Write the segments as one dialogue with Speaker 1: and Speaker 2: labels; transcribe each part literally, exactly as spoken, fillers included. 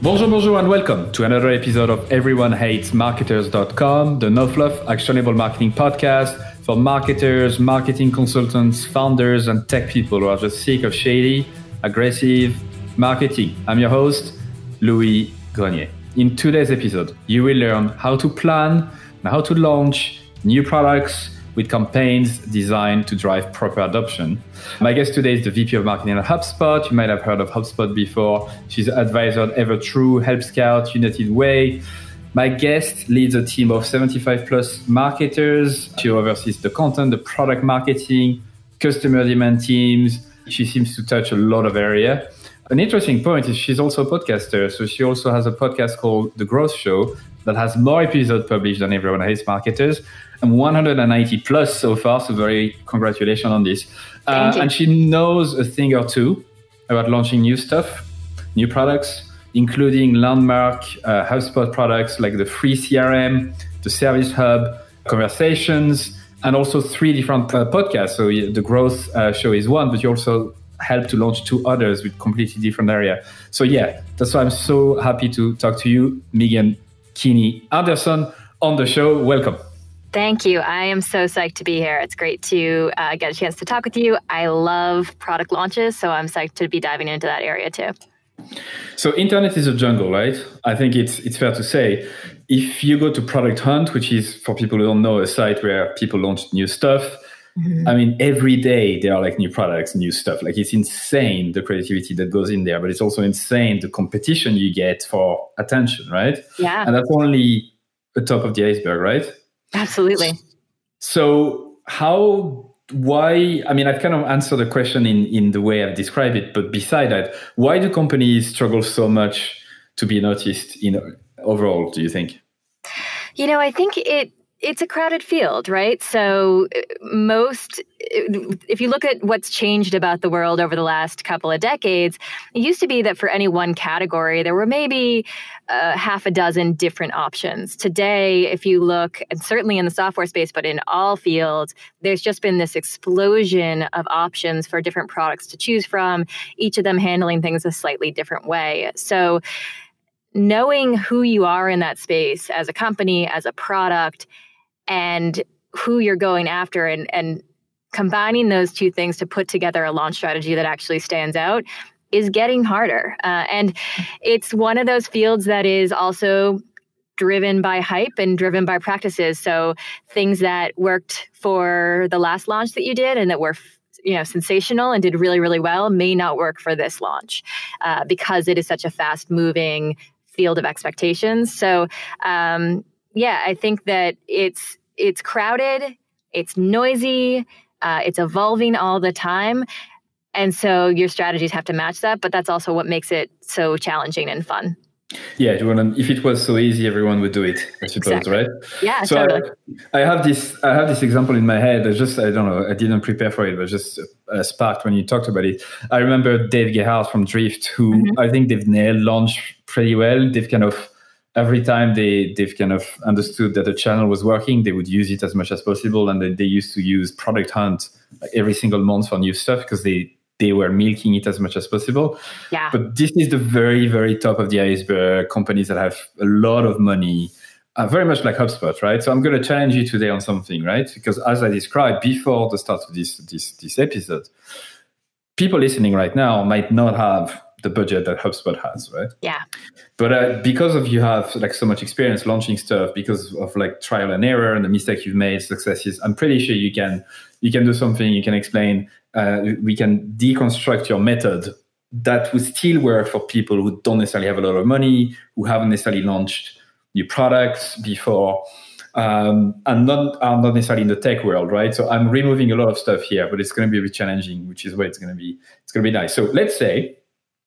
Speaker 1: Bonjour, bonjour, and welcome to another episode of Everyone Hates Marketers dot com, the no fluff actionable marketing podcast for marketers, marketing consultants, founders, and tech people who are just sick of shady, aggressive marketing. I'm your host, Louis Grenier. In today's episode, you will learn how to plan and how to launch new products with campaigns designed to drive proper adoption. My guest today is the V P of Marketing at HubSpot. You might have heard of HubSpot before. She's an advisor at EverTrue, Help Scout, United Way. My guest leads a team of seventy-five plus marketers. She oversees the content, the product marketing, customer demand teams. She seems to touch a lot of area. An interesting point is she's also a podcaster. So she also has a podcast called The Growth Show that has more episodes published than Everyone Hates Marketers, and one hundred ninety plus so far. So very congratulations on this. Uh, and she knows a thing or two about launching new stuff, new products, including landmark uh, HubSpot products like the free C R M, the Service Hub, Conversations, and also three different uh, podcasts. So the Growth uh, Show is one, but you also help to launch two others with completely different area. So yeah, that's why I'm so happy to talk to you, Megan Kinney Anderson, on the show. Welcome.
Speaker 2: Thank you. I am so psyched to be here. It's great to uh, get a chance to talk with you. I love product launches, so I'm psyched to be diving into that area too.
Speaker 1: So internet is a jungle, right? I think it's it's fair to say. If you go to Product Hunt, which is, for people who don't know, a site where people launch new stuff, mm-hmm. I mean, every day there are like new products, new stuff. Like it's insane, the creativity that goes in there, but it's also insane, the competition you get for attention, right?
Speaker 2: Yeah.
Speaker 1: And that's only the top of the iceberg, right?
Speaker 2: Absolutely.
Speaker 1: So how, why, I mean, I've kind of answered the question in, in the way I've described it, but beside that, why do companies struggle so much to be noticed in overall, do you think?
Speaker 2: You know, I think it it's a crowded field, right? So most, if you look at what's changed about the world over the last couple of decades, it used to be that for any one category, there were maybe uh, half a dozen different options. Today, if you look, and certainly in the software space, but in all fields, there's just been this explosion of options for different products to choose from, each of them handling things a slightly different way. So knowing who you are in that space as a company, as a product, and who you're going after, and, and combining those two things to put together a launch strategy that actually stands out is getting harder. Uh, and it's one of those fields that is also driven by hype and driven by practices. So things that worked for the last launch that you did and that were you know, sensational and did really, really well may not work for this launch uh, because it is such a fast moving field of expectations. So, um, yeah, I think that it's it's crowded, it's noisy, uh, it's evolving all the time. And so your strategies have to match that, but that's also what makes it so challenging and fun.
Speaker 1: Yeah, if it was so easy, everyone would do it, I suppose, exactly. Right?
Speaker 2: Yeah,
Speaker 1: so
Speaker 2: totally.
Speaker 1: I, I have this I have this example in my head. I just, I don't know, I didn't prepare for it, but just uh, sparked when you talked about it. I remember Dave Gerhardt from Drift, who mm-hmm. I think they've nailed launch pretty well. They've kind of, every time they, they've kind of understood that the channel was working, they would use it as much as possible. And they, they used to use Product Hunt like every single month for new stuff because they, they were milking it as much as possible.
Speaker 2: Yeah.
Speaker 1: But this is the very, very top of the iceberg, companies that have a lot of money, uh, very much like HubSpot, right? So I'm going to challenge you today on something, right? Because as I described before the start of this, this, this episode, people listening right now might not have the budget that HubSpot has, right?
Speaker 2: Yeah.
Speaker 1: But uh, because of you have like so much experience launching stuff, because of like trial and error and the mistakes you've made, successes, I'm pretty sure you can you can do something. You can explain. Uh, we can deconstruct your method that would still work for people who don't necessarily have a lot of money, who haven't necessarily launched new products before, um, and not are not necessarily in the tech world, right? So I'm removing a lot of stuff here, but it's going to be a bit challenging, which is why it's going to be it's going to be nice. So let's say.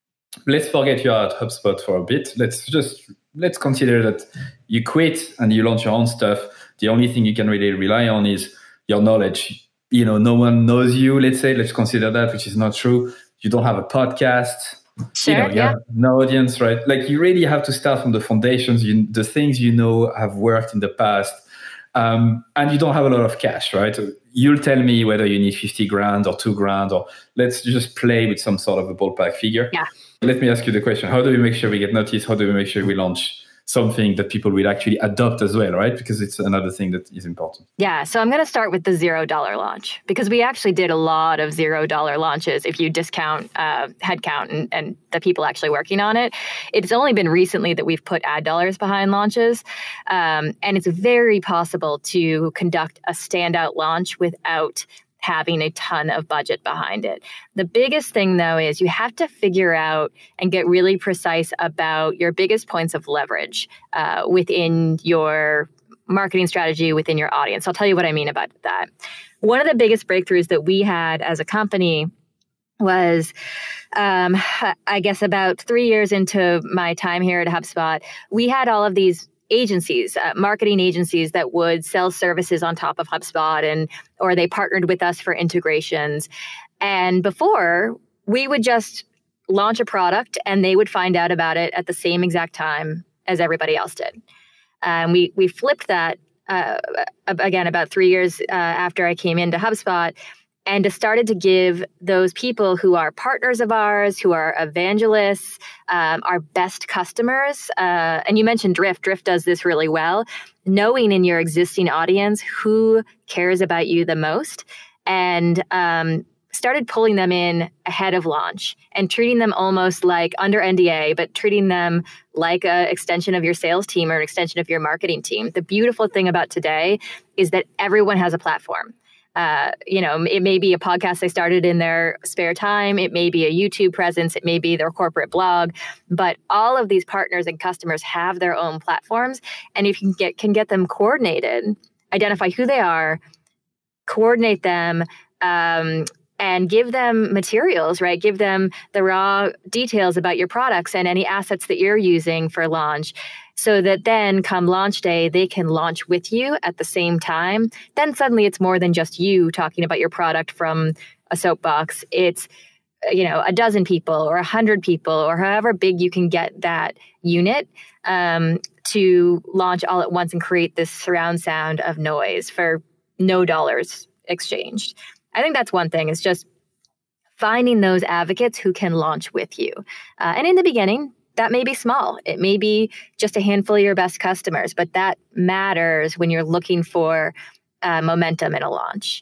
Speaker 1: Let's forget you're at HubSpot for a bit. Let's just, let's consider that you quit and you launch your own stuff. The only thing you can really rely on is your knowledge. You know, no one knows you, let's say. Let's consider that, which is not true. You don't have a podcast.
Speaker 2: Sure,
Speaker 1: you know, you
Speaker 2: yeah.
Speaker 1: have no audience, right? Like you really have to start from the foundations, you, the things you know have worked in the past. Um, and you don't have a lot of cash, right? You'll tell me whether you need fifty grand or two grand, or let's just play with some sort of a ballpark figure.
Speaker 2: Yeah.
Speaker 1: Let me ask you the question. How do we make sure we get noticed? How do we make sure we launch something that people will actually adopt as well, right? Because it's another thing that is important.
Speaker 2: Yeah. So I'm going to start with the zero dollar launch, because we actually did a lot of zero dollar launches if you discount uh, headcount and, and the people actually working on it. It's only been recently that we've put ad dollars behind launches. Um, and it's very possible to conduct a standout launch without having a ton of budget behind it. The biggest thing, though, is you have to figure out and get really precise about your biggest points of leverage uh, within your marketing strategy, within your audience. I'll tell you what I mean about that. One of the biggest breakthroughs that we had as a company was, um, I guess, about three years into my time here at HubSpot, we had all of these agencies, uh, marketing agencies that would sell services on top of HubSpot, and or they partnered with us for integrations. And before, we would just launch a product and they would find out about it at the same exact time as everybody else did. And um, we we flipped that uh, again about three years uh, after I came into HubSpot, and just started to give those people who are partners of ours, who are evangelists, um, our best customers. Uh, and you mentioned Drift. Drift does this really well. Knowing in your existing audience who cares about you the most, and um, started pulling them in ahead of launch and treating them almost like under N D A, but treating them like an extension of your sales team or an extension of your marketing team. The beautiful thing about today is that everyone has a platform. Uh, you know, it may be a podcast they started in their spare time. It may be a YouTube presence. It may be their corporate blog. But all of these partners and customers have their own platforms. And if you can get, can get them coordinated, identify who they are, coordinate them, um, and give them materials, right? Give them the raw details about your products and any assets that you're using for launch, so that then come launch day, they can launch with you at the same time. Then suddenly it's more than just you talking about your product from a soapbox. It's, you know, a dozen people or a hundred people or however big you can get that unit um, to launch all at once and create this surround sound of noise for no dollars exchanged. I think that's one thing, is just finding those advocates who can launch with you. Uh, and in the beginning, that may be small. It may be just a handful of your best customers, but that matters when you're looking for uh, momentum in a launch.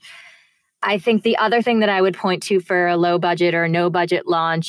Speaker 2: I think the other thing that I would point to for a low budget or no budget launch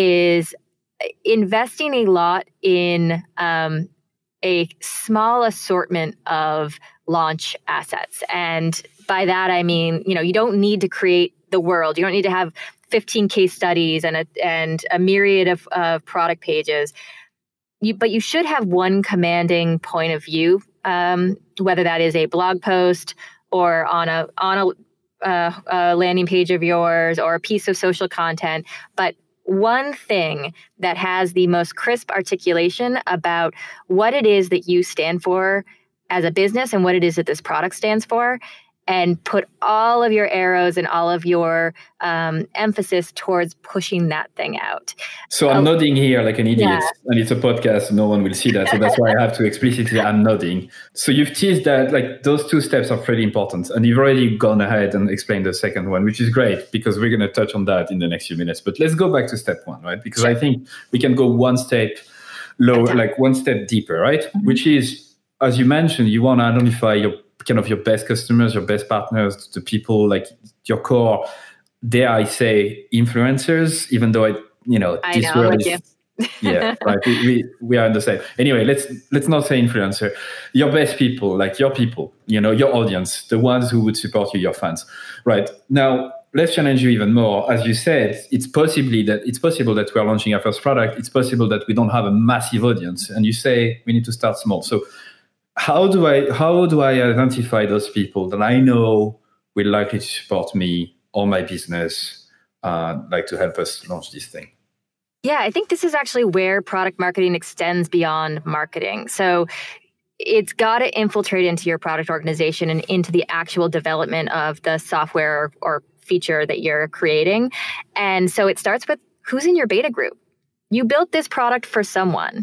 Speaker 2: is investing a lot in um, a small assortment of launch assets. And by that, I mean, you know, you don't need to create the world. You don't need to have fifteen case studies and a, and a myriad of, of product pages. You, but you should have one commanding point of view, um, whether that is a blog post or on a on a, uh, a landing page of yours or a piece of social content. But one thing that has the most crisp articulation about what it is that you stand for as a business and what it is that this product stands for, and put all of your arrows and all of your um, emphasis towards pushing that thing out.
Speaker 1: So I'm um, nodding here like an idiot, yeah. And it's a podcast, no one will see that. So that's why I have to explicitly, I'm nodding. So you've teased that, like, those two steps are pretty important. And you've already gone ahead and explained the second one, which is great, because we're going to touch on that in the next few minutes. But let's go back to step one, right? Because sure. I think we can go one step lower, like one step deeper, right? Mm-hmm. Which is, as you mentioned, you want to identify your kind of your best customers, your best partners, the people like your core, dare I say, influencers, even though I, you know,
Speaker 2: I
Speaker 1: this
Speaker 2: know,
Speaker 1: word
Speaker 2: like
Speaker 1: is, yeah, right. We, we we are in the same. Anyway, let's let's not say influencer. Your best people, like your people, you know, your audience, the ones who would support you, your fans, right? Now, let's challenge you even more. As you said, it's possibly that it's possible that we're launching our first product. It's possible that we don't have a massive audience, and you say we need to start small. So How do I how do I identify those people that I know will likely to support me or my business, uh, like to help us launch this thing?
Speaker 2: Yeah, I think this is actually where product marketing extends beyond marketing. So it's got to infiltrate into your product organization and into the actual development of the software or feature that you're creating. And so it starts with who's in your beta group. You built this product for someone.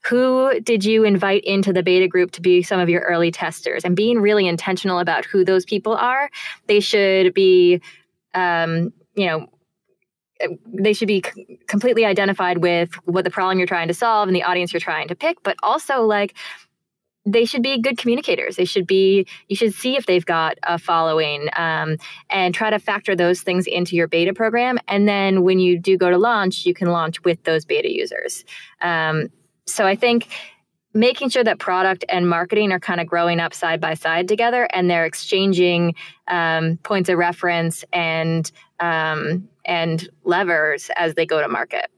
Speaker 2: who did you invite into the beta group to be some of your early testers, and being really intentional about who those people are. They should be, um, you know, they should be c- completely identified with what the problem you're trying to solve and the audience you're trying to pick, but also like they should be good communicators. They should be, you should see if they've got a following, um, and try to factor those things into your beta program. And then when you do go to launch, you can launch with those beta users. Um, so I think making sure that product and marketing are kind of growing up side by side together, and they're exchanging um, points of reference and um, and levers as they go to market.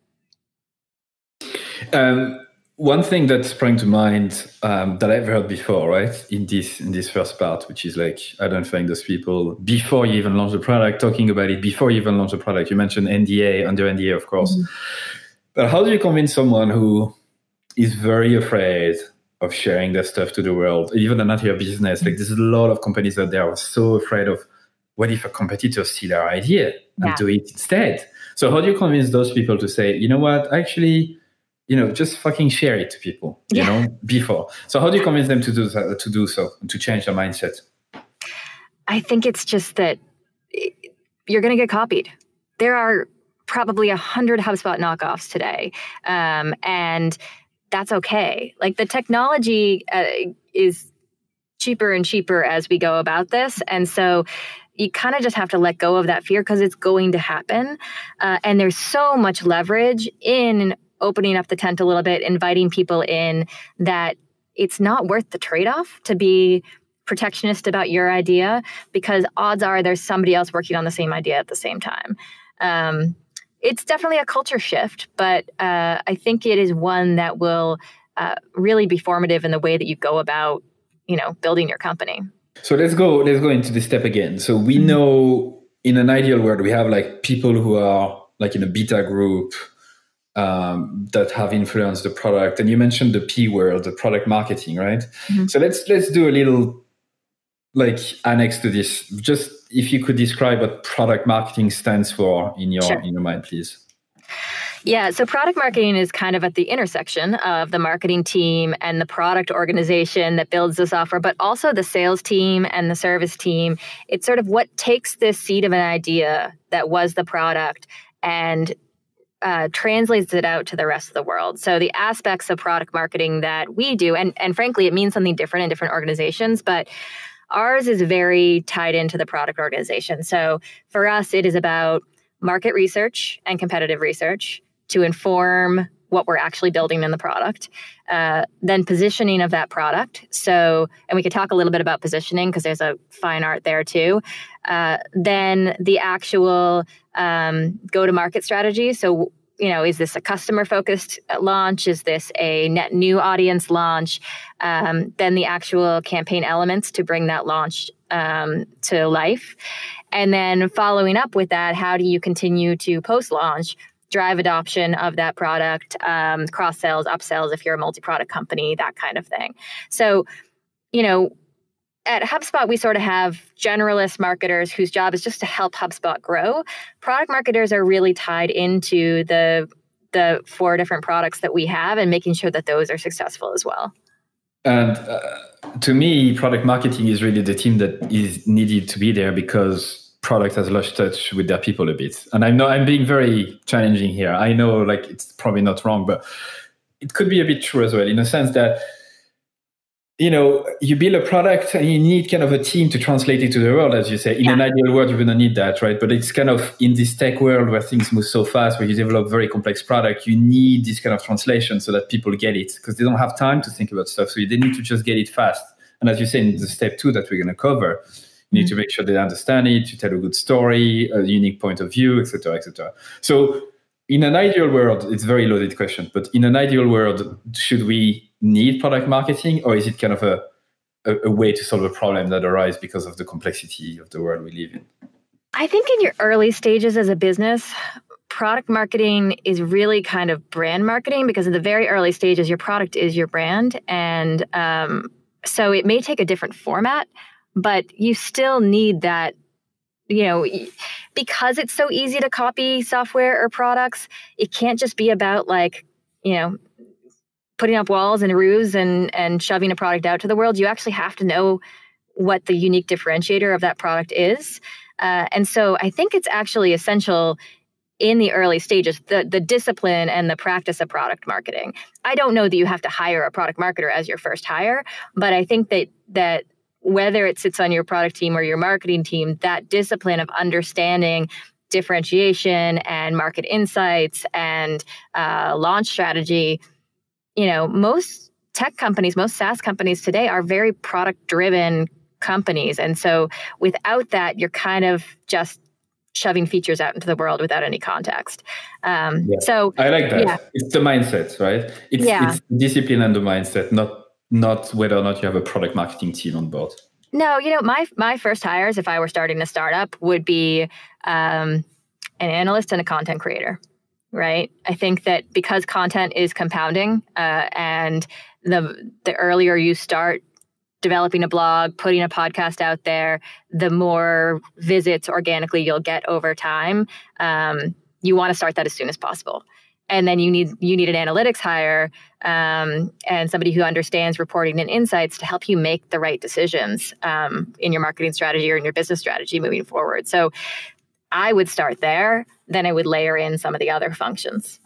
Speaker 1: Um, one thing that sprang to mind um, that I've heard before, right, in this in this first part, which is like identifying those people before you even launch the product, talking about it before you even launch the product. You mentioned N D A, under N D A, of course. Mm-hmm. But how do you convince someone who is very afraid of sharing their stuff to the world, even not your business? Like, there's a lot of companies out there who are so afraid of, what if a competitor steals our idea and yeah. do it instead? So how do you convince those people to say, you know what, actually, you know, just fucking share it to people, you yeah. know, before. So how do you convince them to do that, to do so, to change their mindset?
Speaker 2: I think it's just that you're going to get copied. There are probably a hundred HubSpot knockoffs today. Um, and that's okay. Like, the technology uh, is cheaper and cheaper as we go about this. And so you kind of just have to let go of that fear, because it's going to happen. Uh, and there's so much leverage in opening up the tent a little bit, inviting people in, that it's not worth the trade-off to be protectionist about your idea, because odds are there's somebody else working on the same idea at the same time. Um, it's definitely a culture shift, but uh, I think it is one that will uh, really be formative in the way that you go about, you know, building your company.
Speaker 1: So let's go, let's go into this step again. So we mm-hmm. know in an ideal world, we have like people who are like in a beta group um, that have influenced the product. And you mentioned the P word, the product marketing, right? Mm-hmm. So let's, let's do a little like annex to this. Just if you could describe what product marketing stands for in your, sure. in your mind, please.
Speaker 2: Yeah, so product marketing is kind of at the intersection of the marketing team and the product organization that builds the software, but also the sales team and the service team. It's sort of what takes this seed of an idea that was the product and uh, translates it out to the rest of the world. So the aspects of product marketing that we do, and, and frankly, it means something different in different organizations, but ours is very tied into the product organization. So for us, it is about market research and competitive research to inform what we're actually building in the product, uh, then positioning of that product. So, and we could talk a little bit about positioning because there's a fine art there too. Uh, then the actual um, go-to-market strategy. So, you know, is this a customer-focused launch? Is this a net new audience launch? Um, then the actual campaign elements to bring that launch um, to life. And then following up with that, how do you continue to post-launch drive adoption of that product, um, cross-sells, upsells if you're a multi-product company, that kind of thing. So, you know, at HubSpot, we sort of have generalist marketers whose job is just to help HubSpot grow. Product marketers are really tied into the the four different products that we have and making sure that those are successful as well.
Speaker 1: And uh, to me, product marketing is really the team that is needed to be there because product has lost touch with their people a bit. And I know I'm being very challenging here. I know like it's probably not wrong, but it could be a bit true as well, in a sense that, you know, you build a product and you need kind of a team to translate it to the world, as you say. In yeah. an ideal world, you're going to need that, right? But it's kind of in this tech world where things move so fast, where you develop very complex product, you need this kind of translation so that people get it, because they don't have time to think about stuff. So they need to just get it fast. And as you say, in the step two that we're going to cover, you need mm-hmm. to make sure they understand it, you tell a good story, a unique point of view, et cetera, et cetera. So in an ideal world, it's a very loaded question, but in an ideal world, should we need product marketing, or is it kind of a, a, a way to solve a problem that arises because of the complexity of the world we live in?
Speaker 2: I think in your early stages as a business, product marketing is really kind of brand marketing, because in the very early stages, your product is your brand. And um, so it may take a different format, but you still need that, you know, because it's so easy to copy software or products. It can't just be about like, you know, putting up walls and roofs and, and shoving a product out to the world. You actually have to know what the unique differentiator of that product is. Uh, and so I think it's actually essential in the early stages, the, the discipline and the practice of product marketing. I don't know that you have to hire a product marketer as your first hire, but I think that that whether it sits on your product team or your marketing team, that discipline of understanding differentiation and market insights and uh, launch strategy, you know, most tech companies, most SaaS companies today are very product-driven companies. And so without that, you're kind of just shoving features out into the world without any context. Um,
Speaker 1: yeah.
Speaker 2: So
Speaker 1: I like that.
Speaker 2: Yeah.
Speaker 1: It's the mindset, right? It's,
Speaker 2: yeah.
Speaker 1: it's discipline and the mindset, not not whether or not you have a product marketing team on board.
Speaker 2: No, you know, my my first hires, if I were starting a startup, would be um, an analyst and a content creator, right? I think that because content is compounding, uh, and the the earlier you start developing a blog, putting a podcast out there, the more visits organically you'll get over time. Um, you want to start that as soon as possible. And then you need you need an analytics hire um, and somebody who understands reporting and insights to help you make the right decisions um, in your marketing strategy or in your business strategy moving forward. So I would start there. Then I would layer in some of the other functions.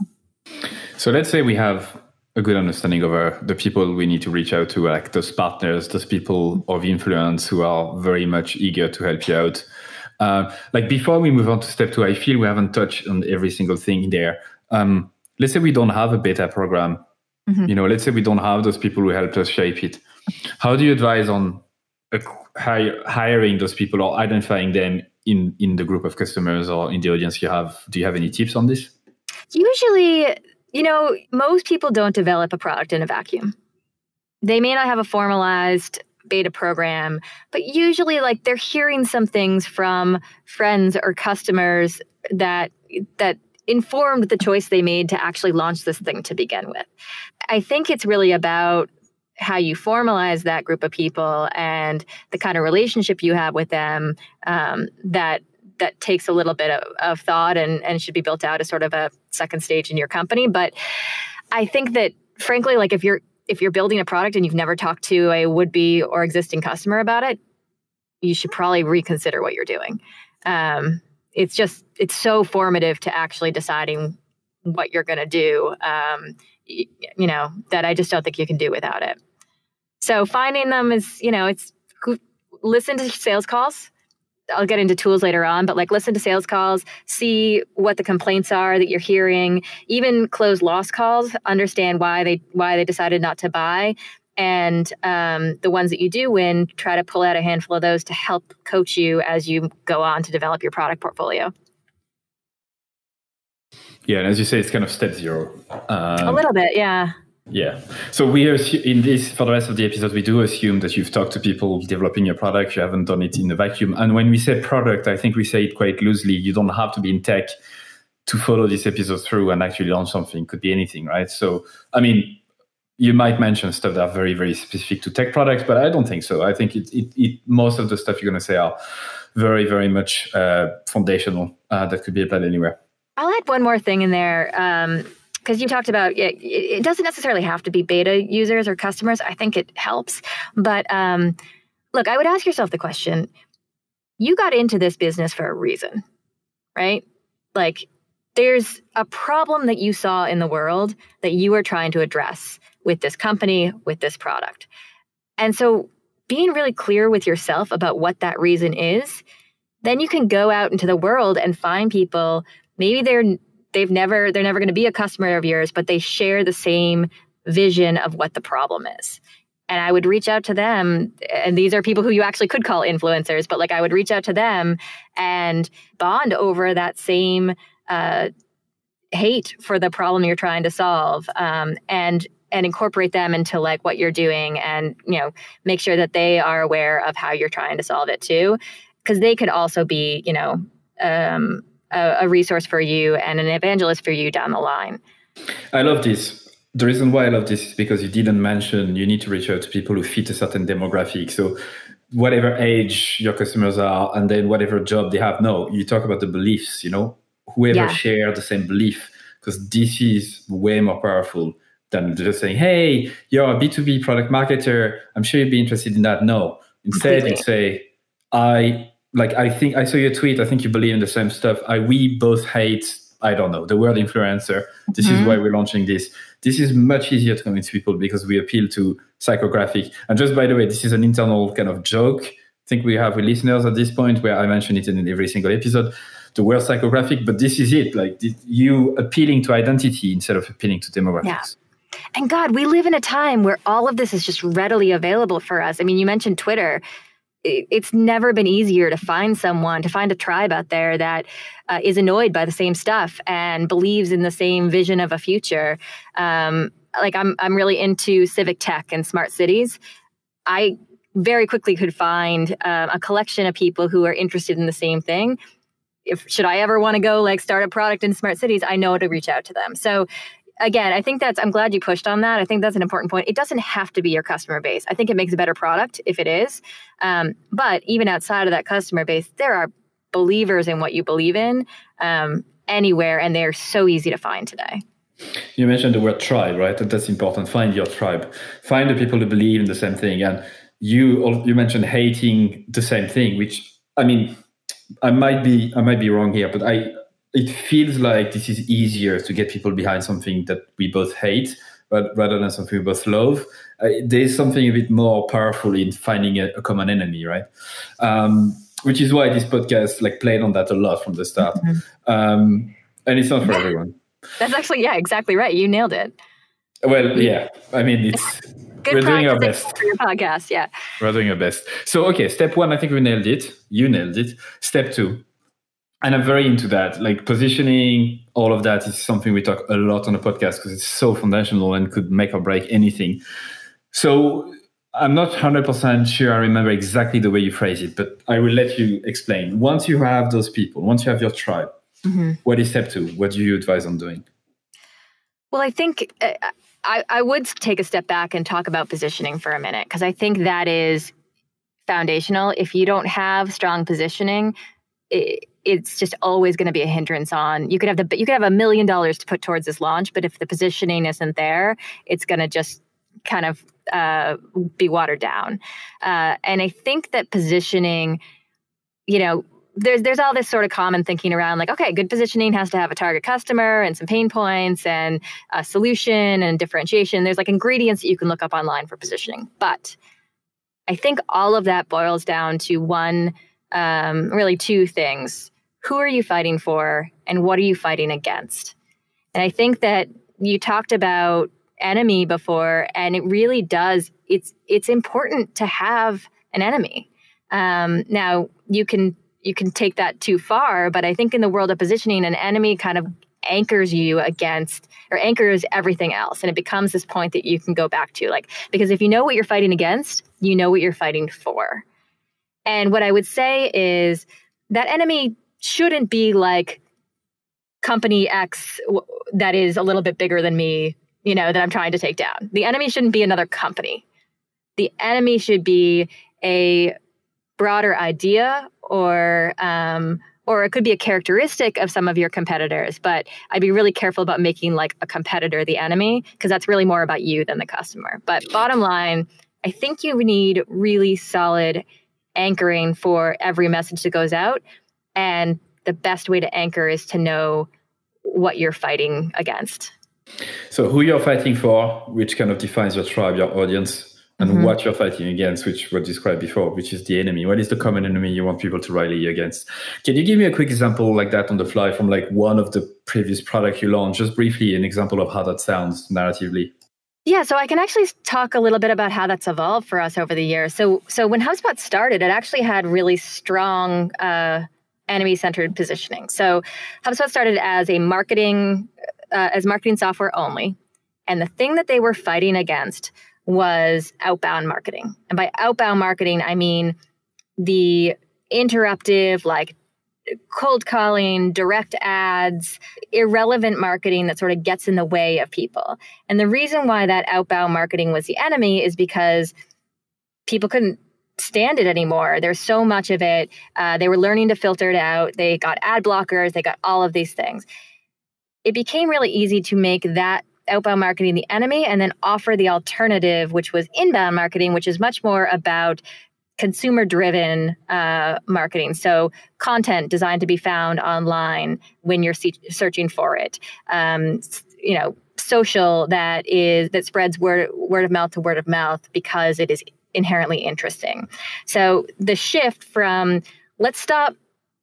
Speaker 1: So let's say we have a good understanding of our, the people we need to reach out to, like those partners, those people of influence who are very much eager to help you out. Uh, like before we move on to step two, I feel we haven't touched on every single thing there. Um, let's say we don't have a beta program. Mm-hmm. You know, let's say we don't have those people who helped us shape it. How do you advise on uh, hire, hiring those people or identifying them in, in the group of customers or in the audience you have? Do you have any tips on this?
Speaker 2: Usually, you know, most people don't develop a product in a vacuum. They may not have a formalized beta program, but usually like they're hearing some things from friends or customers that that informed the choice they made to actually launch this thing to begin with. I think it's really about how you formalize that group of people and the kind of relationship you have with them um, that that takes a little bit of, of thought and, and should be built out as sort of a second stage in your company. But I think that, frankly, like if you're if you're building a product and you've never talked to a would-be or existing customer about it, you should probably reconsider what you're doing. Um, it's just, it's so formative to actually deciding what you're going to do, um, you, you know, that I just don't think you can do without it. So finding them is, you know, it's listen to sales calls. I'll get into tools later on, but like listen to sales calls, see what the complaints are that you're hearing, even close loss calls, understand why they why they decided not to buy. And um, the ones that you do win, try to pull out a handful of those to help coach you as you go on to develop your product portfolio.
Speaker 1: Yeah, and as you say, it's kind of step zero. Um,
Speaker 2: a little bit, yeah.
Speaker 1: Yeah. So we are in this, for the rest of the episode, we do assume that you've talked to people developing your product. You haven't done it in a vacuum. And when we say product, I think we say it quite loosely. You don't have to be in tech to follow this episode through and actually launch something. It could be anything, right? So, I mean, you might mention stuff that are very, very specific to tech products, but I don't think so. I think it, it, it most of the stuff you're going to say are very, very much uh, foundational uh, that could be applied anywhere.
Speaker 2: I'll add one more thing in there. Um, Because you talked about, it, it doesn't necessarily have to be beta users or customers. I think it helps. But um, look, I would ask yourself the question, you got into this business for a reason, right? Like there's a problem that you saw in the world that you were trying to address with this company, with this product. And so being really clear with yourself about what that reason is, then you can go out into the world and find people, maybe they're They've never, they're never going to be a customer of yours, but they share the same vision of what the problem is. And I would reach out to them. And these are people who you actually could call influencers, but like I would reach out to them and bond over that same uh, hate for the problem you're trying to solve, um, and and incorporate them into like what you're doing, and you know make sure that they are aware of how you're trying to solve it too, because they could also be you know. Um, a resource for you and an evangelist for you down the line.
Speaker 1: I love this. The reason why I love this is because you didn't mention you need to reach out to people who fit a certain demographic. So whatever age your customers are and then whatever job they have. No, you talk about the beliefs, you know, whoever yeah. share the same belief, because this is way more powerful than just saying, hey, you're a B two B product marketer. I'm sure you'd be interested in that. No. Instead, you say, I like, I think I saw your tweet. I think you believe in the same stuff. I, we both hate, I don't know, the word influencer. This mm-hmm. is why we're launching this. This is much easier to convince people because we appeal to psychographic. And just by the way, this is an internal kind of joke. I think we have with listeners at this point where I mention it in every single episode, the word psychographic, but this is it. Like you appealing to identity instead of appealing to demographics.
Speaker 2: Yeah. And God, we live in a time where all of this is just readily available for us. I mean, you mentioned Twitter. It's never been easier to find someone, to find a tribe out there that uh, is annoyed by the same stuff and believes in the same vision of a future. Um, like I'm, I'm really into civic tech and smart cities. I very quickly could find uh, a collection of people who are interested in the same thing. If should I ever want to go like start a product in smart cities, I know to reach out to them. So again, I think that's, I'm glad you pushed on that. I think that's an important point. It doesn't have to be your customer base. I think it makes a better product if it is. Um, but even outside of that customer base, there are believers in what you believe in um, anywhere, and they're so easy to find today.
Speaker 1: You mentioned the word tribe, right? And that's important. Find your tribe. Find the people who believe in the same thing. And you you mentioned hating the same thing, which, I mean, I might be I might be wrong here, but I it feels like this is easier to get people behind something that we both hate, but rather than something we both love. Uh, there's something a bit more powerful in finding a, a common enemy, right? Um, which is why this podcast like played on that a lot from the start. Mm-hmm. Um, and it's not for everyone.
Speaker 2: That's actually, yeah, exactly right. You nailed it.
Speaker 1: Well, yeah. I mean, it's
Speaker 2: Good
Speaker 1: we're doing our best
Speaker 2: for your podcast. Yeah,
Speaker 1: we're doing our best. So, okay, step one, I think we nailed it. You nailed it. Step two. And I'm very into that. Like positioning, all of that is something we talk a lot on the podcast because it's so foundational and could make or break anything. So I'm not one hundred percent sure I remember exactly the way you phrase it, but I will let you explain. Once you have those people, once you have your tribe, mm-hmm. what is step two? What do you advise on doing?
Speaker 2: Well, I think uh, I, I would take a step back and talk about positioning for a minute, because I think that is foundational. If you don't have strong positioning, it, it's just always going to be a hindrance on. You could have the you could have a million dollars to put towards this launch, but if the positioning isn't there, it's going to just kind of uh, be watered down. Uh, and I think that positioning, you know, there's there's all this sort of common thinking around like, okay, good positioning has to have a target customer and some pain points and a solution and differentiation. There's like ingredients that you can look up online for positioning, but I think all of that boils down to one, um, really two things. Who are you fighting for and what are you fighting against? And I think that you talked about enemy before, and it really does. It's it's important to have an enemy. Um, now you can you can take that too far, but I think in the world of positioning, an enemy kind of anchors you against or anchors everything else. And it becomes this point that you can go back to, like, because if you know what you're fighting against, you know what you're fighting for. And what I would say is that enemy shouldn't be like company X that is a little bit bigger than me, you know, that I'm trying to take down. The enemy shouldn't be another company. The enemy should be a broader idea, or um, or it could be a characteristic of some of your competitors. But I'd be really careful about making like a competitor the enemy, because that's really more about you than the customer. But bottom line, I think you need really solid anchoring for every message that goes out. And the best way to anchor is to know what you're fighting against.
Speaker 1: So who you're fighting for, which kind of defines your tribe, your audience, and mm-hmm. what you're fighting against, which was described before, which is the enemy. What is the common enemy you want people to rally you against? Can you give me a quick example like that on the fly from like one of the previous products you launched? Just briefly, an example of how that sounds narratively.
Speaker 2: Yeah, so I can actually talk a little bit about how that's evolved for us over the years. So, so when HubSpot started, it actually had really strong uh, enemy-centered positioning. So HubSpot started as a marketing, uh, as marketing software only. And the thing that they were fighting against was outbound marketing. And by outbound marketing, I mean the interruptive, like cold calling, direct ads, irrelevant marketing that sort of gets in the way of people. And the reason why that outbound marketing was the enemy is because people couldn't stand it anymore. There's so much of it. Uh, they were learning to filter it out. They got ad blockers. They got all of these things. It became really easy to make that outbound marketing the enemy and then offer the alternative, which was inbound marketing, which is much more about consumer-driven uh, marketing. So content designed to be found online when you're see- searching for it. Um, you know, social that is that spreads word word of mouth to word of mouth because it is inherently interesting. So the shift from let's stop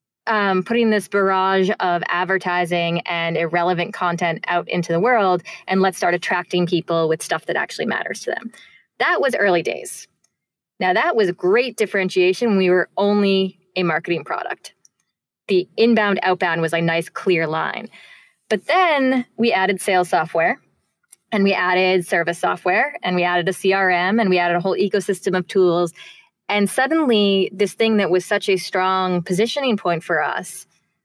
Speaker 2: um, putting this barrage of advertising and irrelevant content out into the world, and let's start attracting people with stuff that actually matters to them. That was early days. Now, that was great differentiation when we were only a marketing product. The inbound, outbound was a nice, clear line. But then we added sales software, and we added service software, and we added a C R M, and we added a whole ecosystem of tools. And suddenly, this thing that was such a strong positioning point for us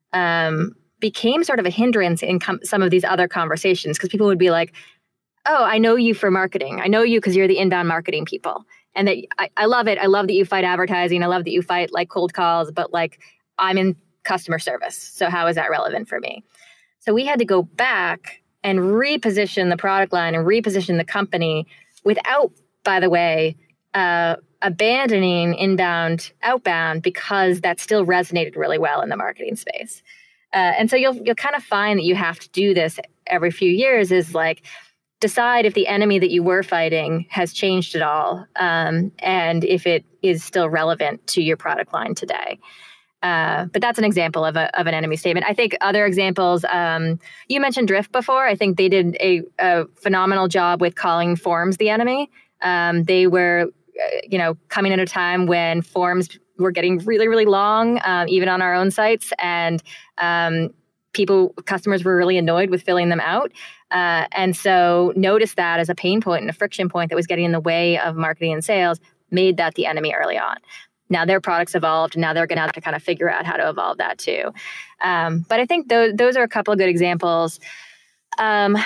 Speaker 2: um, became sort of a hindrance in com- some of these other conversations, because people would be like, oh, I know you for marketing. I know you because you're the inbound marketing people. And that I, I love it. I love that you fight advertising. I love that you fight like cold calls, but like I'm in customer service. So how is that relevant for me? So we had to go back and reposition the product line and reposition the company without, by the way, uh, abandoning inbound, outbound, because that still resonated really well in the marketing space. Uh, and so you'll you'll kind of find that you have to do this every few years is like, decide if the enemy that you were fighting has changed at all, um, and if it is still relevant to your product line today. Uh, but that's an example of a of an enemy statement. I think other examples, um, you mentioned Drift before. I think they did a, a phenomenal job with calling forms the enemy. Um, they were, uh, you know, coming at a time when forms were getting really, really long, um, even on our own sites, and um, people, customers were really annoyed with filling them out. Uh, and so noticed that as a pain point and a friction point that was getting in the way of marketing and sales, made that the enemy early on. Now their products evolved, and now they're going to have to kind of figure out how to evolve that too. Um, but I think those, those are a couple of good examples. Um,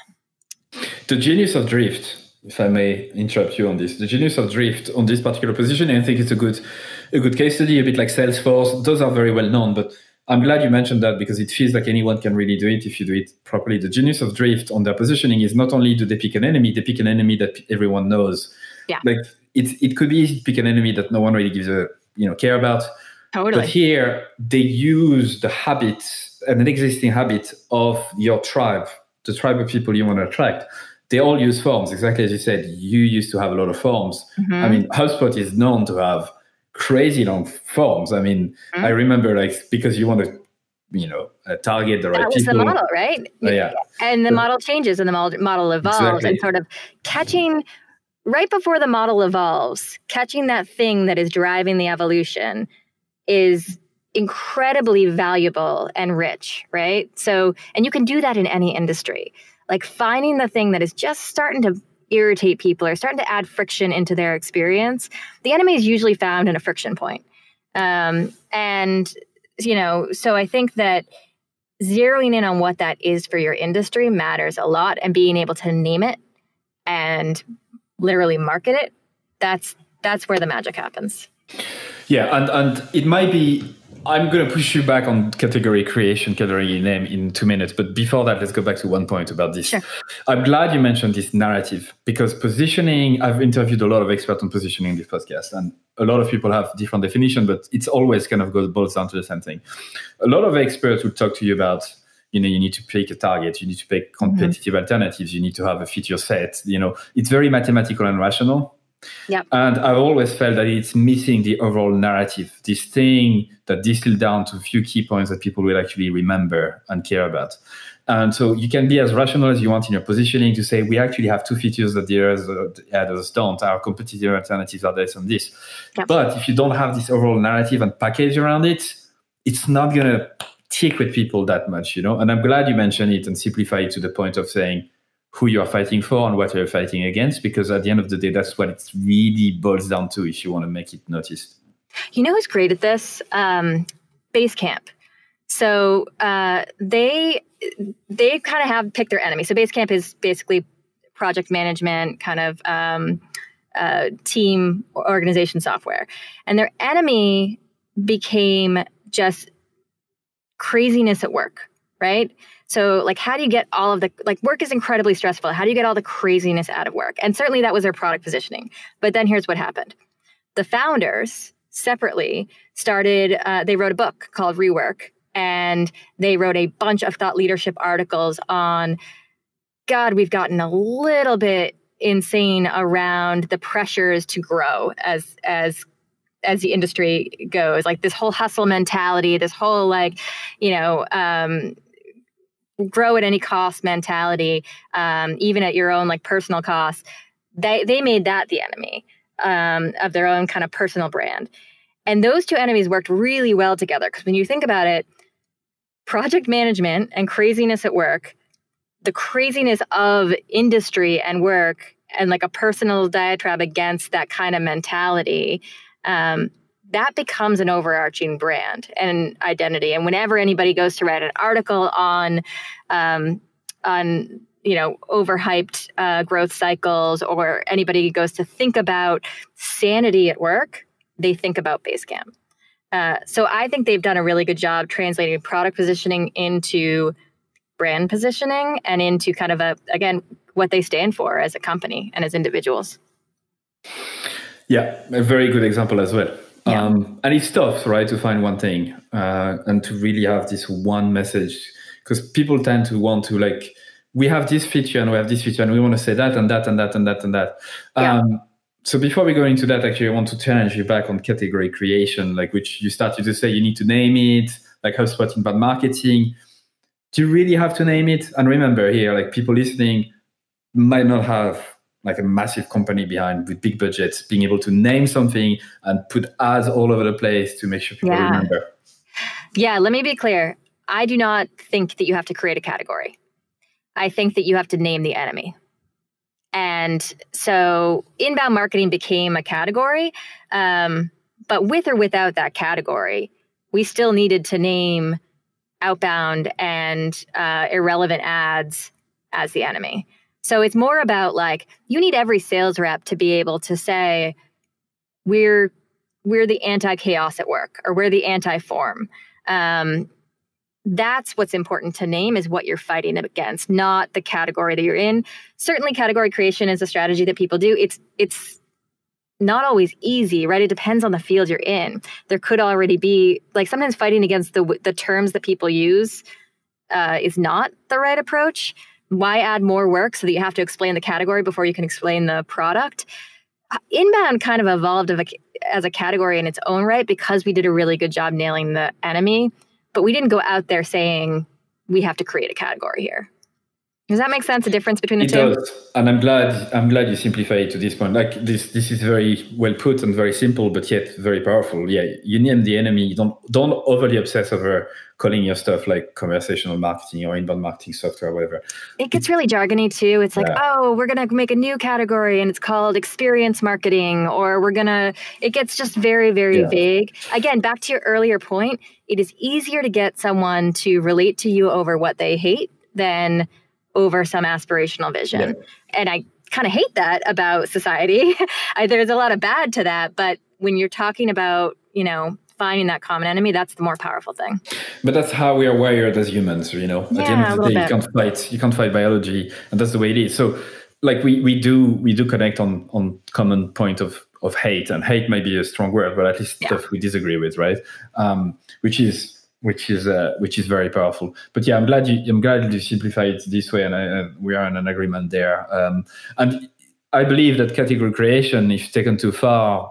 Speaker 1: the genius of Drift, if I may interrupt you on this, the genius of Drift on this particular position, and I think it's a good, a good case study, a bit like Salesforce. Those are very well known, but I'm glad you mentioned that because it feels like anyone can really do it if you do it properly. The genius of Drift on their positioning is not only do they pick an enemy, they pick an enemy that everyone knows.
Speaker 2: Yeah.
Speaker 1: Like it, it could be easy to pick an enemy that no one really gives a, you know, care about.
Speaker 2: Totally.
Speaker 1: But here they use the habits, an existing habit of your tribe, the tribe of people you want to attract. They all use forms, exactly as you said. You used to have a lot of forms. Mm-hmm. I mean, HubSpot is known to have crazy long forms. I mean, mm-hmm. I remember like, because you want to, you know, uh, target the right people.
Speaker 2: That was
Speaker 1: people.
Speaker 2: the model, right?
Speaker 1: Uh, yeah.
Speaker 2: And the so, model changes and the model, model evolves exactly. and sort of catching, right before the model evolves, catching that thing that is driving the evolution is incredibly valuable and rich, right? So, and you can do that in any industry. Like finding the thing that is just starting to irritate people or starting to add friction into their experience. The enemy is usually found in a friction point. Um, and, you know, so I think that zeroing in on what that is for your industry matters a lot, and being able to name it and literally market it, that's that's where the magic happens.
Speaker 1: Yeah, and, and it might be, I'm going to push you back on category creation, category name in two minutes. But before that, let's go back to one point about this.
Speaker 2: Sure.
Speaker 1: I'm glad you mentioned this narrative, because positioning, I've interviewed a lot of experts on positioning in this podcast, and a lot of people have different definition, but it's always kind of goes boils down to the same thing. A lot of experts will talk to you about, you know, you need to pick a target, you need to pick competitive mm-hmm. alternatives, you need to have a feature set. You know, it's very mathematical and rational.
Speaker 2: Yep.
Speaker 1: And I've always felt that it's missing the overall narrative, this thing that distilled down to a few key points that people will actually remember and care about. And so you can be as rational as you want in your positioning to say, we actually have two features that the others, uh, the others don't. Our competitive alternatives are this and this. Yep. But if you don't have this overall narrative and package around it, it's not going to tick with people that much, you know. And I'm glad you mentioned it and simplify it to the point of saying who you are fighting for and what you're fighting against, because at the end of the day, that's what it really boils down to if you want to make it noticed.
Speaker 2: You know who's great at this? Um, Basecamp. So uh, they they kind of have picked their enemy. So Basecamp is basically project management, kind of um, uh, team organization software. And their enemy became just craziness at work. right? So like, how do you get all of the, like work is incredibly stressful. How do you get all the craziness out of work? And certainly that was their product positioning. But then here's what happened. The founders separately started, uh, they wrote a book called Rework, and they wrote a bunch of thought leadership articles on, God, we've gotten a little bit insane around the pressures to grow as, as, as the industry goes, like this whole hustle mentality, this whole like, you know, um, grow at any cost mentality, um, even at your own like personal cost. They they made that the enemy um, of their own kind of personal brand. And those two enemies worked really well together, because when you think about it, project management and craziness at work, the craziness of industry and work, and like a personal diatribe against that kind of mentality, um, that becomes an overarching brand and identity. And whenever anybody goes to write an article on, um, on you know, overhyped uh, growth cycles, or anybody goes to think about sanity at work, they think about Basecamp. Uh, so I think they've done a really good job translating product positioning into brand positioning and into kind of a, again, what they stand for as a company and as individuals.
Speaker 1: Yeah, a very good example as well.
Speaker 2: Yeah.
Speaker 1: Um, and it's tough, right, to find one thing uh, and to really have this one message, because people tend to want to like, we have this feature and we have this feature and we want to say that and that and that and that and that.
Speaker 2: Yeah.
Speaker 1: Um, so before we go into that, actually, I want to challenge you back on category creation, like which you started to say you need to name it, like HubSpot inbound marketing. Do you really have to name it? And remember here, like people listening might not have like a massive company behind with big budgets, being able to name something and put ads all over the place to make sure people
Speaker 2: yeah.
Speaker 1: remember.
Speaker 2: Yeah, let me be clear. I do not think that you have to create a category. I think that you have to name the enemy. And so inbound marketing became a category, um, but with or without that category, we still needed to name outbound and uh, irrelevant ads as the enemy. So it's more about like, you need every sales rep to be able to say, we're we're the anti-chaos at work, or we're the anti-form. Um, that's what's important to name, is what you're fighting against, not the category that you're in. Certainly category creation is a strategy that people do. It's it's not always easy, right? It depends on the field you're in. There could already be, like sometimes fighting against the the terms that people use uh, is not the right approach. Why add more work so that you have to explain the category before you can explain the product? Inbound kind of evolved of a, as a category in its own right, because we did a really good job nailing the enemy, but we didn't go out there saying we have to create a category here. Does that make sense? The difference between the
Speaker 1: it
Speaker 2: two?
Speaker 1: Does. And I'm glad I'm glad you simplify it to this point. Like this this is very well put and very simple, but yet very powerful. Yeah, you name the enemy. You don't don't overly obsess over calling your stuff like conversational marketing or inbound marketing software or whatever.
Speaker 2: It gets really jargony too. It's like,
Speaker 1: yeah.
Speaker 2: oh, we're going to make a new category and it's called experience marketing, or we're going to, it gets just very, very yeah. vague. Again, back to your earlier point, it is easier to get someone to relate to you over what they hate than over some aspirational vision. Yeah. And I kind of hate that about society. I, there's a lot of bad to that, but when you're talking about, you know, finding that common enemy, that's the more powerful thing.
Speaker 1: But that's how we are wired as humans, you know.
Speaker 2: Yeah,
Speaker 1: at the end of the day,
Speaker 2: bit.
Speaker 1: you can't fight you can't fight biology, and that's the way it is. So like we we do we do connect on on common point of of hate, and hate may be a strong word, but at least yeah. stuff we disagree with, right? Um, which is which is uh, which is very powerful. But yeah, I'm glad you I'm glad you simplify it this way, and I, uh, we are in an agreement there. Um, and I believe that category creation, if taken too far,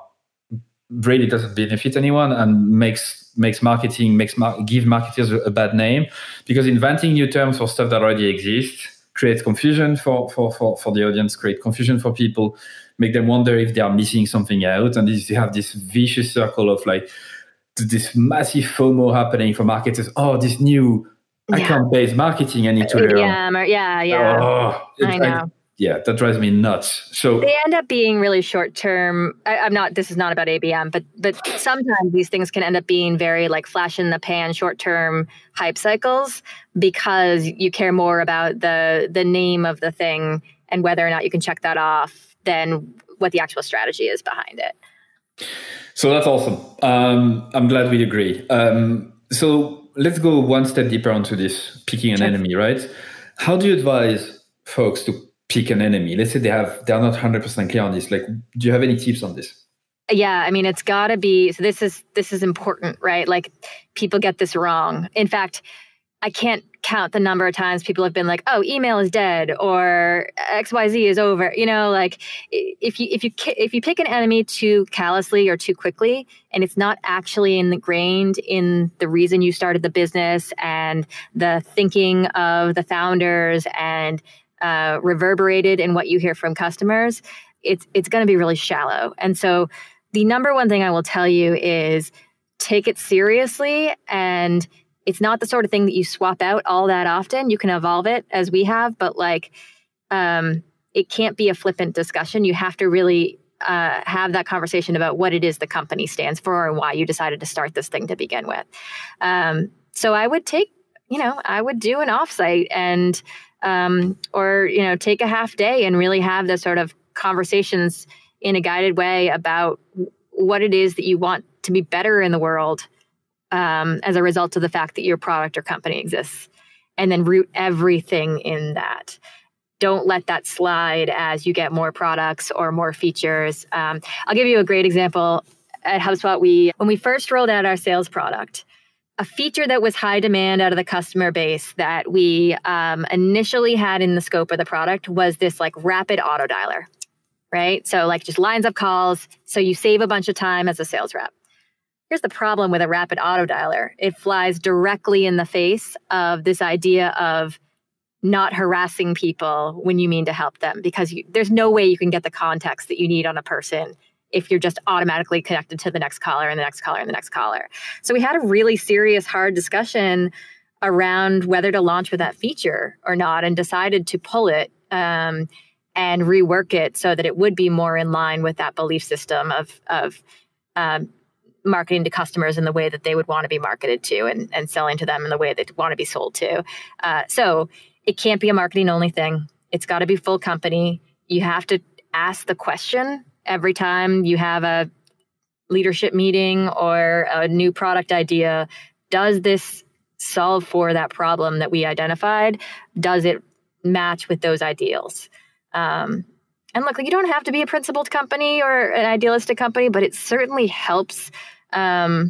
Speaker 1: really doesn't benefit anyone and makes makes marketing makes mar- give marketers a, a bad name, because inventing new terms for stuff that already exists creates confusion for for for, for the audience, create confusion for people, make them wonder if they are missing something out, and this, you have this vicious circle of like this massive FOMO happening for marketers. Oh, this new yeah. account-based marketing I need to learn.
Speaker 2: Yeah, yeah, yeah.
Speaker 1: Oh, it,
Speaker 2: I know.
Speaker 1: I, Yeah, that drives me nuts. So
Speaker 2: they end up being really short term. I, I'm not. This is not about A B M, but but sometimes these things can end up being very like flash in the pan, short term hype cycles, because you care more about the the name of the thing and whether or not you can check that off than what the actual strategy is behind it.
Speaker 1: So that's awesome. Um, I'm glad we agree. Um, so let's go one step deeper onto this picking an sure. enemy, right? How do you advise folks to pick an enemy? Let's say they have they're not one hundred percent clear on this. Like, do you have any tips on this?
Speaker 2: Yeah, I mean, it's got to be. So this is this is important, right? Like, people get this wrong. In fact, I can't count the number of times people have been like, "Oh, email is dead," or X Y Z is over. You know, like if you if you if you pick an enemy too callously or too quickly, and it's not actually ingrained in the reason you started the business and the thinking of the founders and uh, reverberated in what you hear from customers, it's it's going to be really shallow. And so, the number one thing I will tell you is take it seriously, and it's not the sort of thing that you swap out all that often. You can evolve it as we have, but like, um, it can't be a flippant discussion. You have to really uh, have that conversation about what it is the company stands for and why you decided to start this thing to begin with. Um, so I would take, you know, I would do an offsite and, um, or, you know, take a half day and really have the sort of conversations in a guided way about what it is that you want to be better in the world. Um, as a result of the fact that your product or company exists, and then root everything in that. Don't let that slide as you get more products or more features. Um, I'll give you a great example. At HubSpot, we when we first rolled out our sales product, a feature that was high demand out of the customer base that we um, initially had in the scope of the product was this like rapid auto dialer, right? So like just lines of calls, so you save a bunch of time as a sales rep. Here's the problem with a rapid auto dialer. It flies directly in the face of this idea of not harassing people when you mean to help them, because you, there's no way you can get the context that you need on a person if you're just automatically connected to the next caller and the next caller and the next caller. So we had a really serious, hard discussion around whether to launch with that feature or not, and decided to pull it um, and rework it so that it would be more in line with that belief system of, of um, marketing to customers in the way that they would want to be marketed to, and, and selling to them in the way they want to be sold to. Uh, so it can't be a marketing only thing. It's got to be full company. You have to ask the question every time you have a leadership meeting or a new product idea. Does this solve for that problem that we identified? Does it match with those ideals? Um, and look, you don't have to be a principled company or an idealistic company, but it certainly helps Um,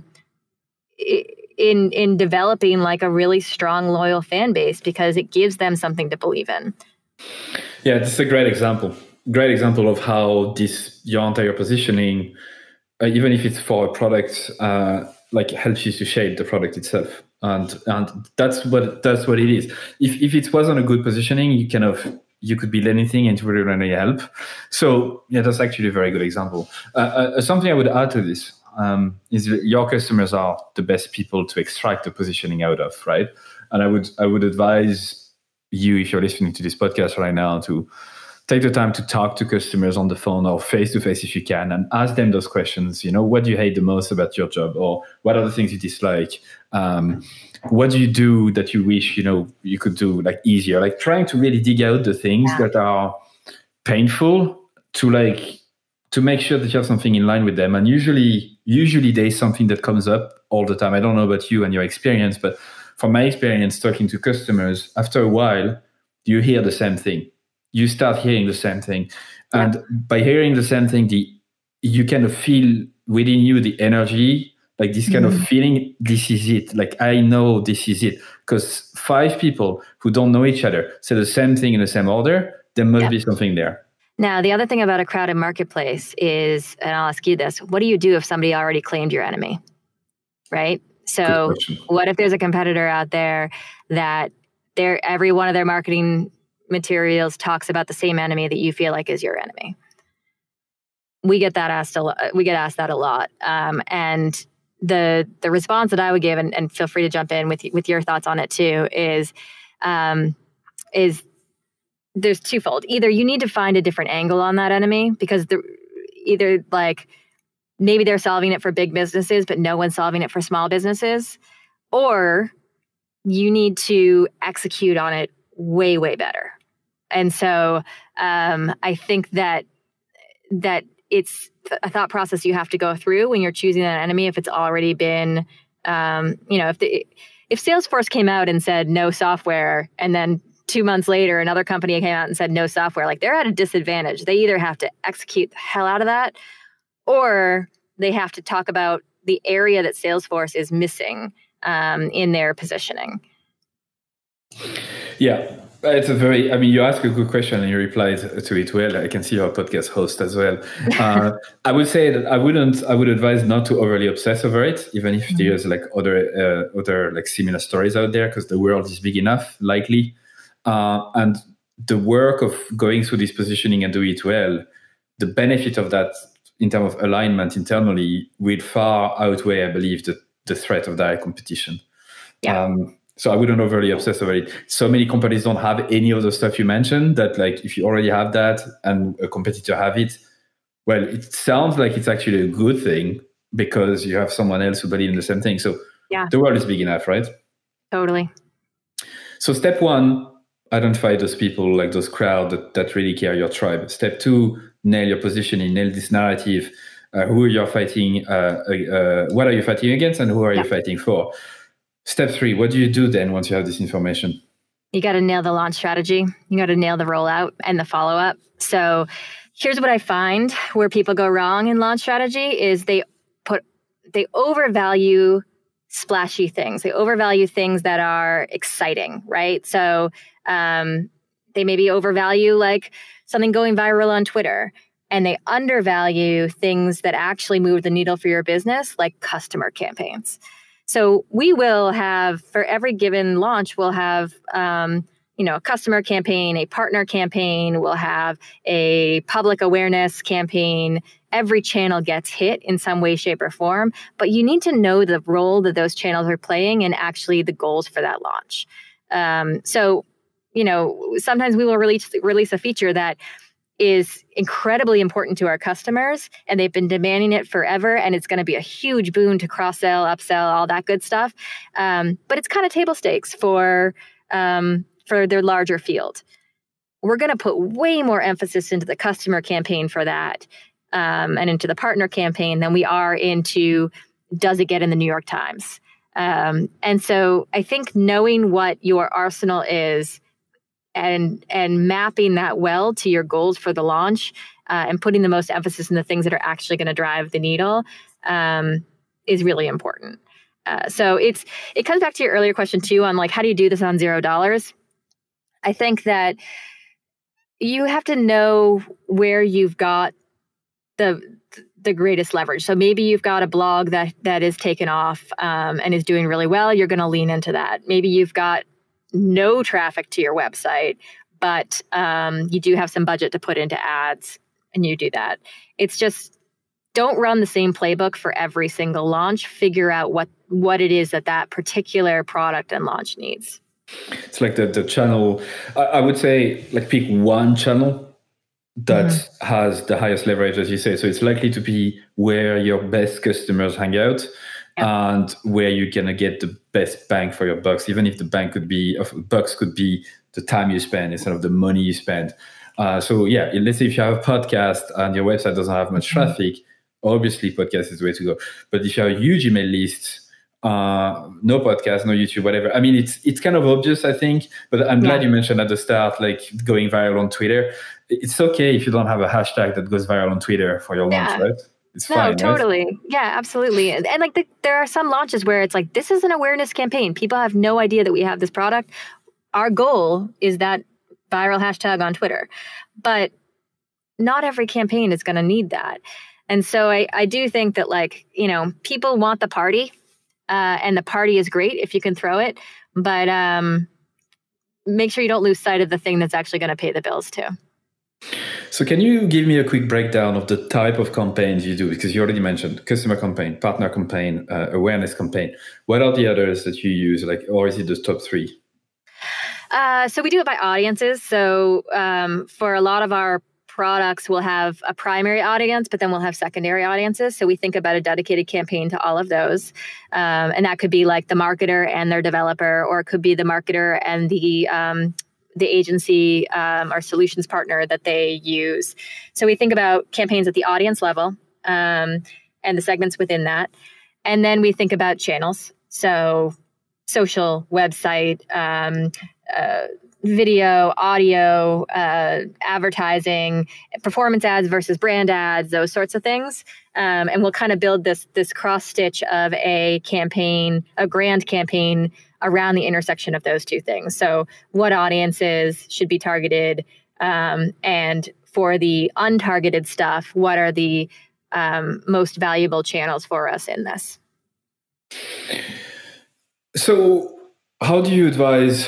Speaker 2: in in developing like a really strong, loyal fan base, because it gives them something to believe in.
Speaker 1: Yeah, this is a great example. Great example of how this your entire positioning, uh, even if it's for a product, uh, like helps you to shape the product itself, and and that's what that's what it is. If if it wasn't a good positioning, you kind of you could build anything and it would really help. So yeah, that's actually a very good example. Uh, uh, something I would add to this. Um, is your customers are the best people to extract the positioning out of, right? And I would I would advise you, if you're listening to this podcast right now, to take the time to talk to customers on the phone or face to face if you can, and ask them those questions. You know, what do you hate the most about your job, or what are the things you dislike? Um, what do you do that you wish you know you could do like easier? Like trying to really dig out the things yeah. that are painful to like. to make sure that you have something in line with them. And usually, usually there's something that comes up all the time. I don't know about you and your experience, but from my experience talking to customers, after a while, you hear the same thing. You start hearing the same thing. Yeah. And by hearing the same thing, the you kind of feel within you the energy, like this kind mm-hmm. of feeling, this is it. Like, I know this is it. Because five people who don't know each other say the same thing in the same order, there must yeah. be something there.
Speaker 2: Now, the other thing about a crowded marketplace is, and I'll ask you this, what do you do if somebody already claimed your enemy, right? So what if there's a competitor out there that they're, every one of their marketing materials talks about the same enemy that you feel like is your enemy? We get that asked a lot. We get asked that a lot. Um, and the the response that I would give, and, and feel free to jump in with with your thoughts on it too, is um, is there's twofold. Either you need to find a different angle on that enemy, because the, either like maybe they're solving it for big businesses, but no one's solving it for small businesses, or you need to execute on it way, way better. And so um, I think that that it's a thought process you have to go through when you're choosing that enemy. If it's already been, um, you know, if the if Salesforce came out and said no software, and then two months later, another company came out and said no software, like they're at a disadvantage. They either have to execute the hell out of that, or they have to talk about the area that Salesforce is missing um, in their positioning.
Speaker 1: Yeah, it's a very, I mean, you ask a good question and you replied to it well. I can see you're a podcast host as well. Uh, I would say that I wouldn't, I would advise not to overly obsess over it, even if mm-hmm. there's like other, uh, other like similar stories out there, because the world is big enough, likely. Uh, and the work of going through this positioning and do it well, the benefit of that in terms of alignment internally will far outweigh, I believe, the, the threat of direct competition.
Speaker 2: Yeah.
Speaker 1: Um, so I wouldn't overly obsess over it. So many companies don't have any of the stuff you mentioned that, like, if you already have that and a competitor have it, well, it sounds like it's actually a good thing because you have someone else who believes in the same thing. So
Speaker 2: yeah.
Speaker 1: The world is big enough, right?
Speaker 2: Totally.
Speaker 1: So step one, identify those people, like those crowd that, that really care, your tribe. Step two, nail your positioning, nail this narrative. Uh, who are you fighting? Uh, uh, what are you fighting against, and who are yeah. you fighting for? Step three, what do you do then once you have this information?
Speaker 2: You got to nail the launch strategy. You got to nail the rollout and the follow-up. So here's what I find where people go wrong in launch strategy is they put they overvalue splashy things. They overvalue things that are exciting, right? So um, they maybe overvalue like something going viral on Twitter, and they undervalue things that actually move the needle for your business, like customer campaigns. So we will have, for every given launch, we'll have, um, you know, a customer campaign, a partner campaign, we'll have a public awareness campaign. Every channel gets hit in some way, shape, or form, but you need to know the role that those channels are playing and actually the goals for that launch. Um, so, you know, sometimes we will release release a feature that is incredibly important to our customers, and they've been demanding it forever, and it's going to be a huge boon to cross-sell, upsell, all that good stuff. Um, but it's kind of table stakes for um, for their larger field. We're going to put way more emphasis into the customer campaign for that um, and into the partner campaign than we are into, does it get in the New York Times? Um, and so I think knowing what your arsenal is and and mapping that well to your goals for the launch uh, and putting the most emphasis in the things that are actually going to drive the needle um, is really important. Uh, so it's it comes back to your earlier question too on like, how do you do this on zero dollars? I think that you have to know where you've got the the greatest leverage. So maybe you've got a blog that that is taken off um, and is doing really well. You're going to lean into that. Maybe you've got no traffic to your website, but um, you do have some budget to put into ads, and you do that. It's just, don't run the same playbook for every single launch. Figure out what what it is that that particular product and launch needs.
Speaker 1: It's like the, the channel, I, I would say, like pick one channel that mm-hmm. has the highest leverage, as you say. So it's likely to be where your best customers hang out. Yeah. And where you're gonna get the best bang for your bucks, even if the bang could be of bucks could be the time you spend instead of the money you spend. Uh, so yeah, let's say if you have a podcast and your website doesn't have much mm-hmm. traffic, obviously podcast is the way to go. But if you have a huge email list, uh, no podcast, no YouTube, whatever. I mean, it's it's kind of obvious, I think. But I'm glad yeah. you mentioned at the start, like going viral on Twitter. It's okay if you don't have a hashtag that goes viral on Twitter for your launch, yeah. right? It's
Speaker 2: no,
Speaker 1: fine,
Speaker 2: totally.
Speaker 1: Right?
Speaker 2: Yeah, absolutely. And, and like the, there are some launches where it's like, this is an awareness campaign. People have no idea that we have this product. Our goal is that viral hashtag on Twitter. But not every campaign is going to need that. And so I, I do think that, like, you know, people want the party uh, and the party is great if you can throw it. But um, make sure you don't lose sight of the thing that's actually going to pay the bills too.
Speaker 1: So can you give me a quick breakdown of the type of campaigns you do? Because you already mentioned customer campaign, partner campaign, uh, awareness campaign. What are the others that you use? Like, or is it the top three?
Speaker 2: Uh, so we do it by audiences. So um, for a lot of our products, we'll have a primary audience, but then we'll have secondary audiences. So we think about a dedicated campaign to all of those. Um, and that could be like the marketer and their developer, or it could be the marketer and the um, the agency um, or solutions partner that they use. So we think about campaigns at the audience level um, and the segments within that. And then we think about channels. So social, website, um, uh, video, audio, uh, advertising, performance ads versus brand ads, those sorts of things. Um, and we'll kind of build this this cross stitch of a campaign, a grand campaign around the intersection of those two things. So what audiences should be targeted, um, and for the untargeted stuff, what are the um, most valuable channels for us in this?
Speaker 1: So how do you advise?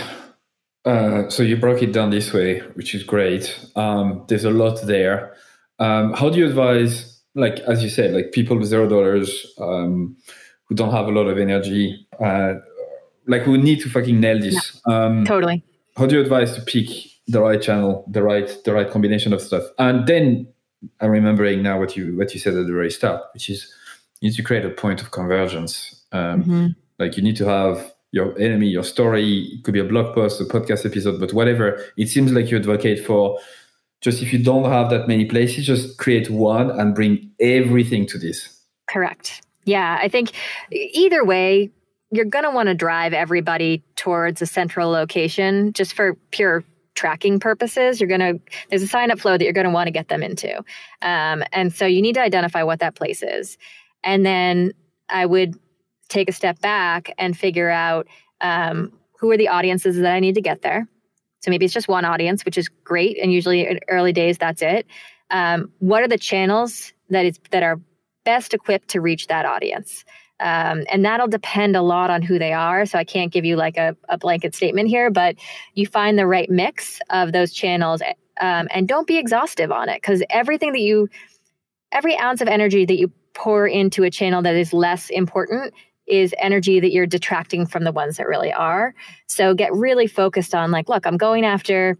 Speaker 1: Uh, so you broke it down this way, which is great. Um, there's a lot there. Um, how do you advise, like, as you said, like people with zero dollars, um, who don't have a lot of energy, uh, like who need to fucking nail this?
Speaker 2: Yeah,
Speaker 1: um,
Speaker 2: totally.
Speaker 1: How do you advise to pick the right channel, the right, the right combination of stuff? And then I'm remembering now what you, what you said at the very start, which is you need to create a point of convergence. Um, mm-hmm. Like you need to have your enemy, your story. It could be a blog post, a podcast episode, but whatever. It seems like you advocate for just if you don't have that many places, just create one and bring everything to this.
Speaker 2: Correct. Yeah, I think either way, you're going to want to drive everybody towards a central location just for pure tracking purposes. You're going to, there's a sign up flow that you're going to want to get them into. Um, and so you need to identify what that place is. And then I would take a step back and figure out um, who are the audiences that I need to get there. So maybe it's just one audience, which is great. And usually in early days, that's it. Um, what are the channels that is that are best equipped to reach that audience? Um, and that'll depend a lot on who they are. So I can't give you like a, a blanket statement here, but you find the right mix of those channels, um, and don't be exhaustive on it, because everything that you, every ounce of energy that you pour into a channel that is less important is energy that you're detracting from the ones that really are. So get really focused on like, look, I'm going after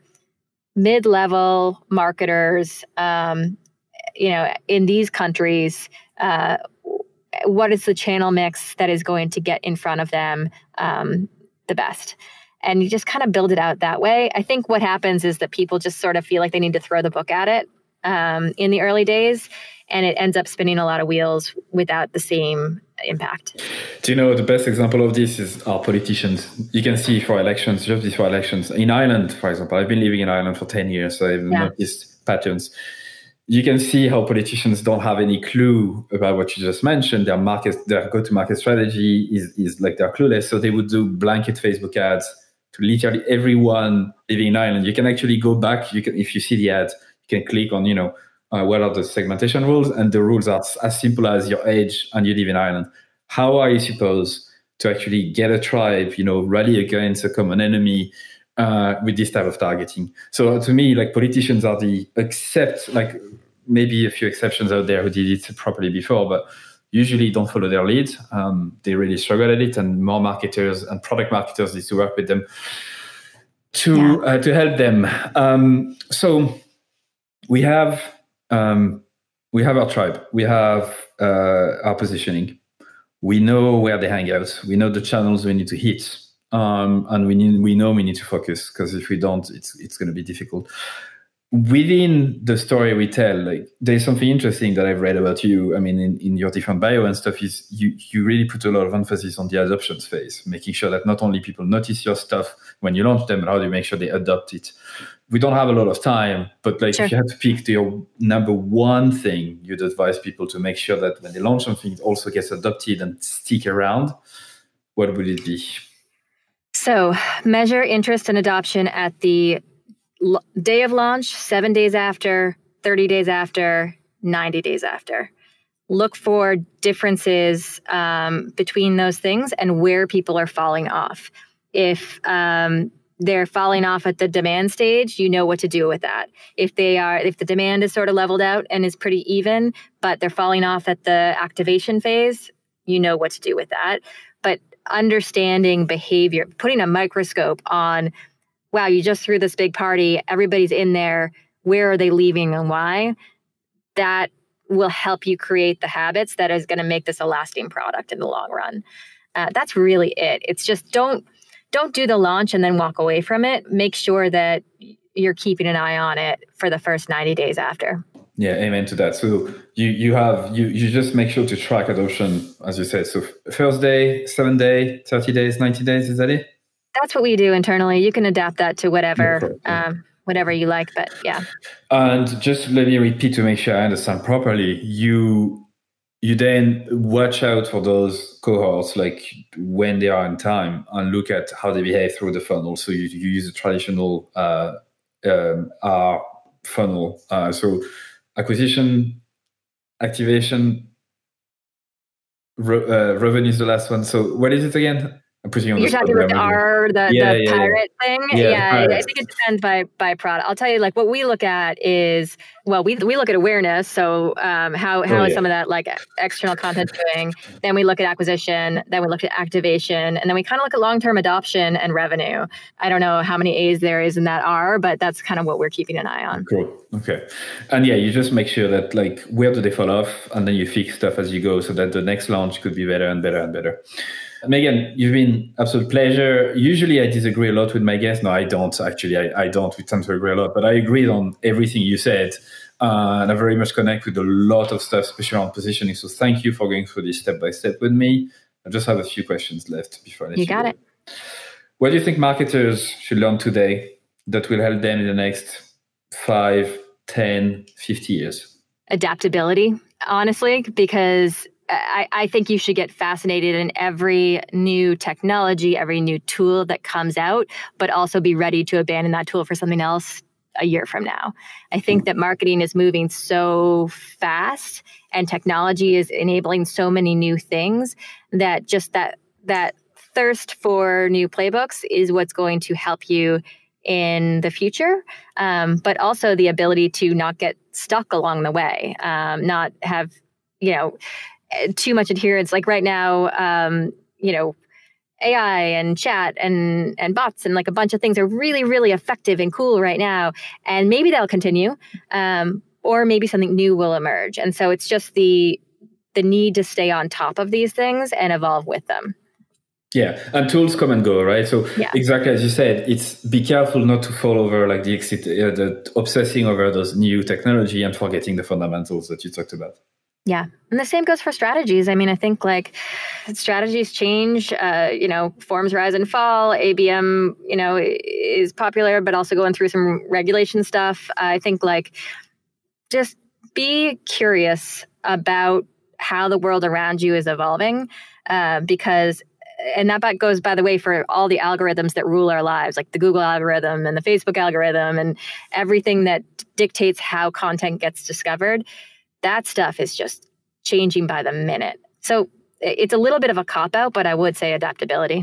Speaker 2: mid-level marketers, um, you know, in these countries. Uh, what is the channel mix that is going to get in front of them um, the best? And you just kind of build it out that way. I think what happens is that people just sort of feel like they need to throw the book at it um, in the early days, and it ends up spinning a lot of wheels without the same impact.
Speaker 1: Do you know the best example of this is our politicians? You can see for elections, just before elections. In Ireland, for example, I've been living in Ireland for ten years, so I've yeah. noticed patterns. You can see how politicians don't have any clue about what you just mentioned. Their market, their go-to-market strategy is, is like they're clueless. So they would do blanket Facebook ads to literally everyone living in Ireland. You can actually go back. You can, if you see the ad, you can click on, you know, Uh, what are the segmentation rules? And the rules are as simple as your age and you live in Ireland. How are you supposed to actually get a tribe, you know, rally against a common enemy uh, with this type of targeting? So to me, like politicians are the, except like maybe a few exceptions out there who did it properly before, but usually don't follow their lead. Um, they really struggle at it, and more marketers and product marketers need to work with them to, yeah. uh, to help them. Um, so we have... Um, we have our tribe. We have uh, our positioning. We know where they hang out. We know the channels we need to hit, um, and we need, we know we need to focus, because if we don't, it's it's going to be difficult. Within the story we tell, like there's something interesting that I've read about you. I mean, in, in your different bio and stuff, is you you really put a lot of emphasis on the adoption phase, making sure that not only people notice your stuff when you launch them, but how do you make sure they adopt it. We don't have a lot of time, but like sure. if you had to pick your number one thing you'd advise people to make sure that when they launch something, it also gets adopted and stick around, what would it be?
Speaker 2: So measure interest and adoption at the l- day of launch, seven days after, thirty days after, ninety days after. Look for differences um, between those things and where people are falling off. If um, they're falling off at the demand stage, you know what to do with that. If they are, if the demand is sort of leveled out and is pretty even, but they're falling off at the activation phase, you know what to do with that. But understanding behavior, putting a microscope on, wow, you just threw this big party, everybody's in there, where are they leaving and why? That will help you create the habits that is going to make this a lasting product in the long run. Uh, that's really it. It's just don't, Don't do the launch and then walk away from it. Make sure that you're keeping an eye on it for the first ninety days after.
Speaker 1: Yeah, amen to that. So you you have you you just make sure to track adoption, as you said. So first day, seven day, thirty days, ninety days, is that it?
Speaker 2: That's what we do internally. You can adapt that to whatever
Speaker 1: Okay, yeah.
Speaker 2: um, whatever you like, but yeah.
Speaker 1: And just let me repeat to make sure I understand properly. You you then watch out for those cohorts, like when they are in time, and look at how they behave through the funnel. So you, you use a traditional uh, um, R funnel. Uh, so acquisition, activation, re- uh, revenue is the last one. So what is it again? I'm putting you on
Speaker 2: You're
Speaker 1: the spot.
Speaker 2: talking about the R, the,
Speaker 1: Yeah,
Speaker 2: the
Speaker 1: yeah,
Speaker 2: pirate
Speaker 1: yeah.
Speaker 2: thing.
Speaker 1: Yeah,
Speaker 2: Yeah,
Speaker 1: pirate.
Speaker 2: I think it depends by by product. I'll tell you, like what we look at is, well, we we look at awareness. So um, how how
Speaker 1: Oh,
Speaker 2: is
Speaker 1: yeah.
Speaker 2: some of that like external content doing? Then we look at acquisition. Then we look at activation, and then we kind of look at long term adoption and revenue. I don't know how many A's there is in that R, but that's kind of what we're keeping an eye on.
Speaker 1: Cool. Okay. And yeah, you just make sure that like where do they fall off, and then you fix stuff as you go, so that the next launch could be better and better and better. Megan, you've been absolute pleasure. Usually I disagree a lot with my guests. No, I don't actually. I, I don't. We tend to agree a lot, but I agreed on everything you said. Uh, and I very much connect with a lot of stuff, especially on positioning. So thank you for going through this step by step with me. I just have a few questions left before I let you,
Speaker 2: You got
Speaker 1: go.
Speaker 2: it.
Speaker 1: What do you think marketers should learn today that will help them in the next five, ten, fifty years?
Speaker 2: Adaptability, honestly, because I, I think you should get fascinated in every new technology, every new tool that comes out, but also be ready to abandon that tool for something else a year from now. I think that marketing is moving so fast and technology is enabling so many new things that just that that thirst for new playbooks is what's going to help you in the future, um, but also the ability to not get stuck along the way, um, not have, you know, too much adherence. Like right now, um, you know, A I and chat and and bots and like a bunch of things are really, really effective and cool right now. And maybe that'll continue, um, or maybe something new will emerge. And so it's just the the need to stay on top of these things and evolve with them.
Speaker 1: Yeah, and tools come and go, right? So
Speaker 2: yeah.
Speaker 1: exactly as you said, it's be careful not to fall over like the exit, uh, the obsessing over those new technology and forgetting the fundamentals that you talked about.
Speaker 2: Yeah. And the same goes for strategies. I mean, I think like strategies change, uh, you know, forms rise and fall. A B M, you know, is popular, but also going through some regulation stuff. I think like just be curious about how the world around you is evolving, uh, because and that goes, by the way, for all the algorithms that rule our lives, like the Google algorithm and the Facebook algorithm and everything that dictates how content gets discovered. That stuff is just changing by the minute. So it's a little bit of a cop-out, but I would say adaptability.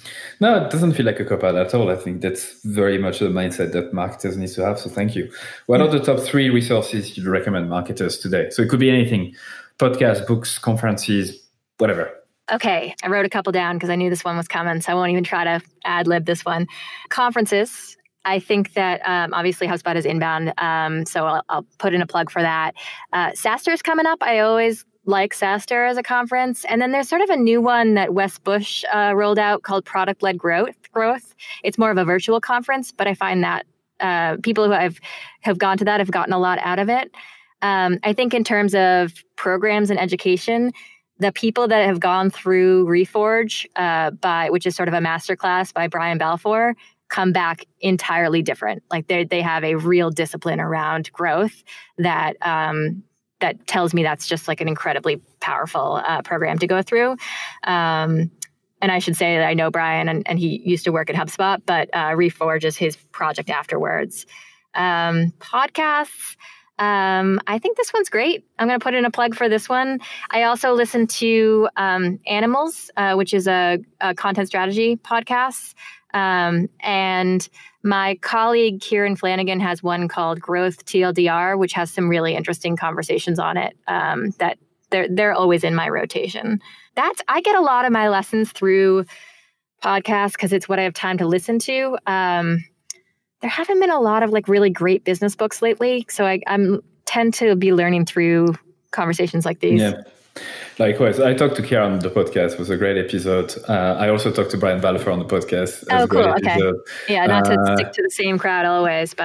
Speaker 1: No, it doesn't feel like a cop-out at all. I think that's very much the mindset that marketers need to have. So thank you. What are the top three resources you'd recommend marketers today? So it could be anything, podcasts, books, conferences, whatever.
Speaker 2: Okay, I wrote a couple down because I knew this one was coming, so I won't even try to ad-lib this one. Conferences. I think that um, obviously HubSpot is inbound, um, so I'll, I'll put in a plug for that. Uh, SaaStr is coming up. I always like SaaStr as a conference. And then there's sort of a new one that Wes Bush uh, rolled out called Product-Led Growth. Growth. It's more of a virtual conference, but I find that uh, people who have, have gone to that have gotten a lot out of it. Um, I think in terms of programs and education, the people that have gone through Reforge, uh, by which is sort of a masterclass by Brian Balfour, come back entirely different. Like they they have a real discipline around growth that um, that tells me that's just like an incredibly powerful uh, program to go through. Um, and I should say that I know Brian, and, and he used to work at HubSpot, but uh, Reforge is his project afterwards. Um, podcasts. Um, I think this one's great. I'm going to put in a plug for this one. I also listen to um, Animals, uh, which is a, a content strategy podcast. Um, and my colleague, Kieran Flanagan, has one called Growth T L D R, which has some really interesting conversations on it um, that they're, they're always in my rotation. That's, I get a lot of my lessons through podcasts because it's what I have time to listen to. Um, There haven't been a lot of like really great business books lately. So I I'm, tend to be learning through conversations like these.
Speaker 1: Yeah, likewise. I talked to Kieran on the podcast. It was a great episode. Uh, I also talked to Brian Balfour on the podcast.
Speaker 2: Oh, cool.
Speaker 1: Okay.
Speaker 2: Episode. Yeah, not
Speaker 1: uh,
Speaker 2: to stick to the same crowd always, but.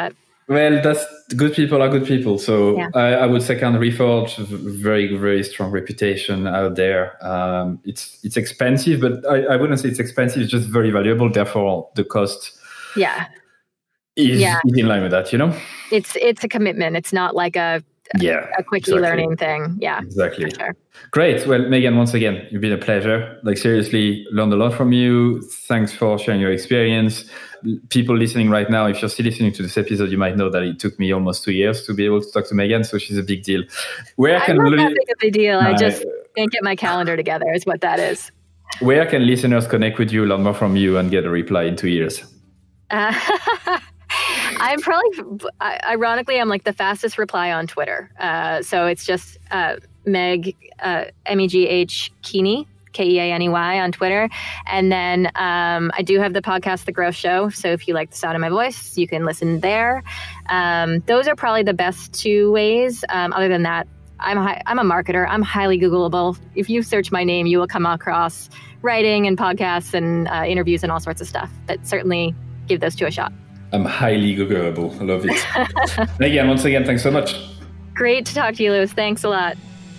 Speaker 1: Well, that's good people are good people. So
Speaker 2: yeah.
Speaker 1: I, I would second Reforge, very, very strong reputation out there. Um, it's it's expensive, but I, I wouldn't say it's expensive. It's just very valuable. Therefore, the cost
Speaker 2: yeah.
Speaker 1: is,
Speaker 2: yeah.
Speaker 1: is in line with that, you know?
Speaker 2: It's it's a commitment. It's not like a,
Speaker 1: yeah,
Speaker 2: a quick
Speaker 1: exactly.
Speaker 2: e-learning thing. Yeah,
Speaker 1: exactly.
Speaker 2: Sure.
Speaker 1: Great. Well, Megan, once again, you've been a pleasure. Like seriously, learned a lot from you. Thanks for sharing your experience. People listening right now, if you're still listening to this episode, you might know that it took me almost two years to be able to talk to Megan. So she's a big deal. Where
Speaker 2: I'm
Speaker 1: can
Speaker 2: not
Speaker 1: li-
Speaker 2: that big of a deal.
Speaker 1: uh,
Speaker 2: I just can't get my calendar together is what that is.
Speaker 1: Where can listeners connect with you, learn more from you, and get a reply in two years?
Speaker 2: Uh, I'm probably, ironically, I'm like the fastest reply on Twitter. Uh, so it's just uh, Meg, uh, M E G H Keeney, K E A N E Y on Twitter. And then um, I do have the podcast, The Growth Show. So if you like the sound of my voice, you can listen there. Um, those are probably the best two ways. Um, other than that, I'm hi- I'm a marketer. I'm highly Googleable. If you search my name, you will come across writing and podcasts and uh, interviews and all sorts of stuff. But certainly give those two a shot.
Speaker 1: I'm highly Googleable. I love it. Megan, once again, thanks so much.
Speaker 2: Great to talk to you, Lewis. Thanks a lot.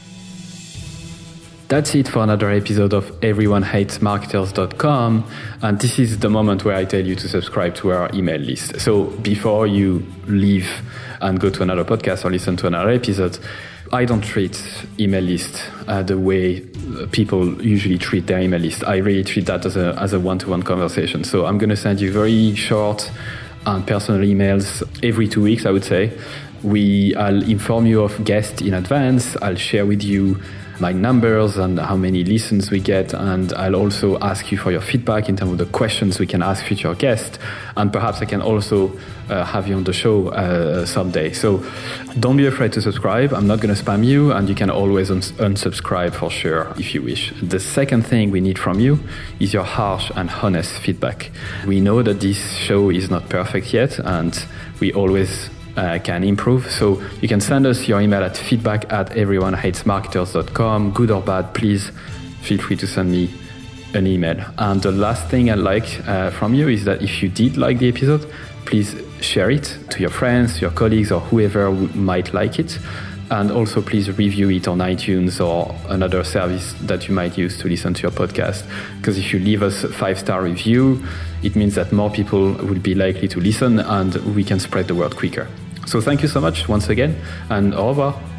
Speaker 1: That's it for another episode of everyone hates marketers dot com. And this is the moment where I tell you to subscribe to our email list. So before you leave and go to another podcast or listen to another episode, I don't treat email list uh, the way people usually treat their email list. I really treat that as a as a one-to-one conversation. So I'm going to send you very short and personal emails every two weeks, I would say. We, I'll inform you of guests in advance. I'll share with you my numbers and how many listens we get. And I'll also ask you for your feedback in terms of the questions we can ask future guests. And perhaps I can also uh, have you on the show uh, someday. So don't be afraid to subscribe. I'm not going to spam you, and you can always uns- unsubscribe for sure if you wish. The second thing we need from you is your harsh and honest feedback. We know that this show is not perfect yet, and we always Uh, can improve. So you can send us your email at feedback at everyone hates marketers dot com. Good or bad, please feel free to send me an email. And the last thing I'd like uh, from you is that if you did like the episode, please share it to your friends, your colleagues, or whoever might like it. And also please review it on iTunes or another service that you might use to listen to your podcast. Because if you leave us a five-star review, it means that more people will be likely to listen and we can spread the word quicker. So thank you so much once again, and au revoir.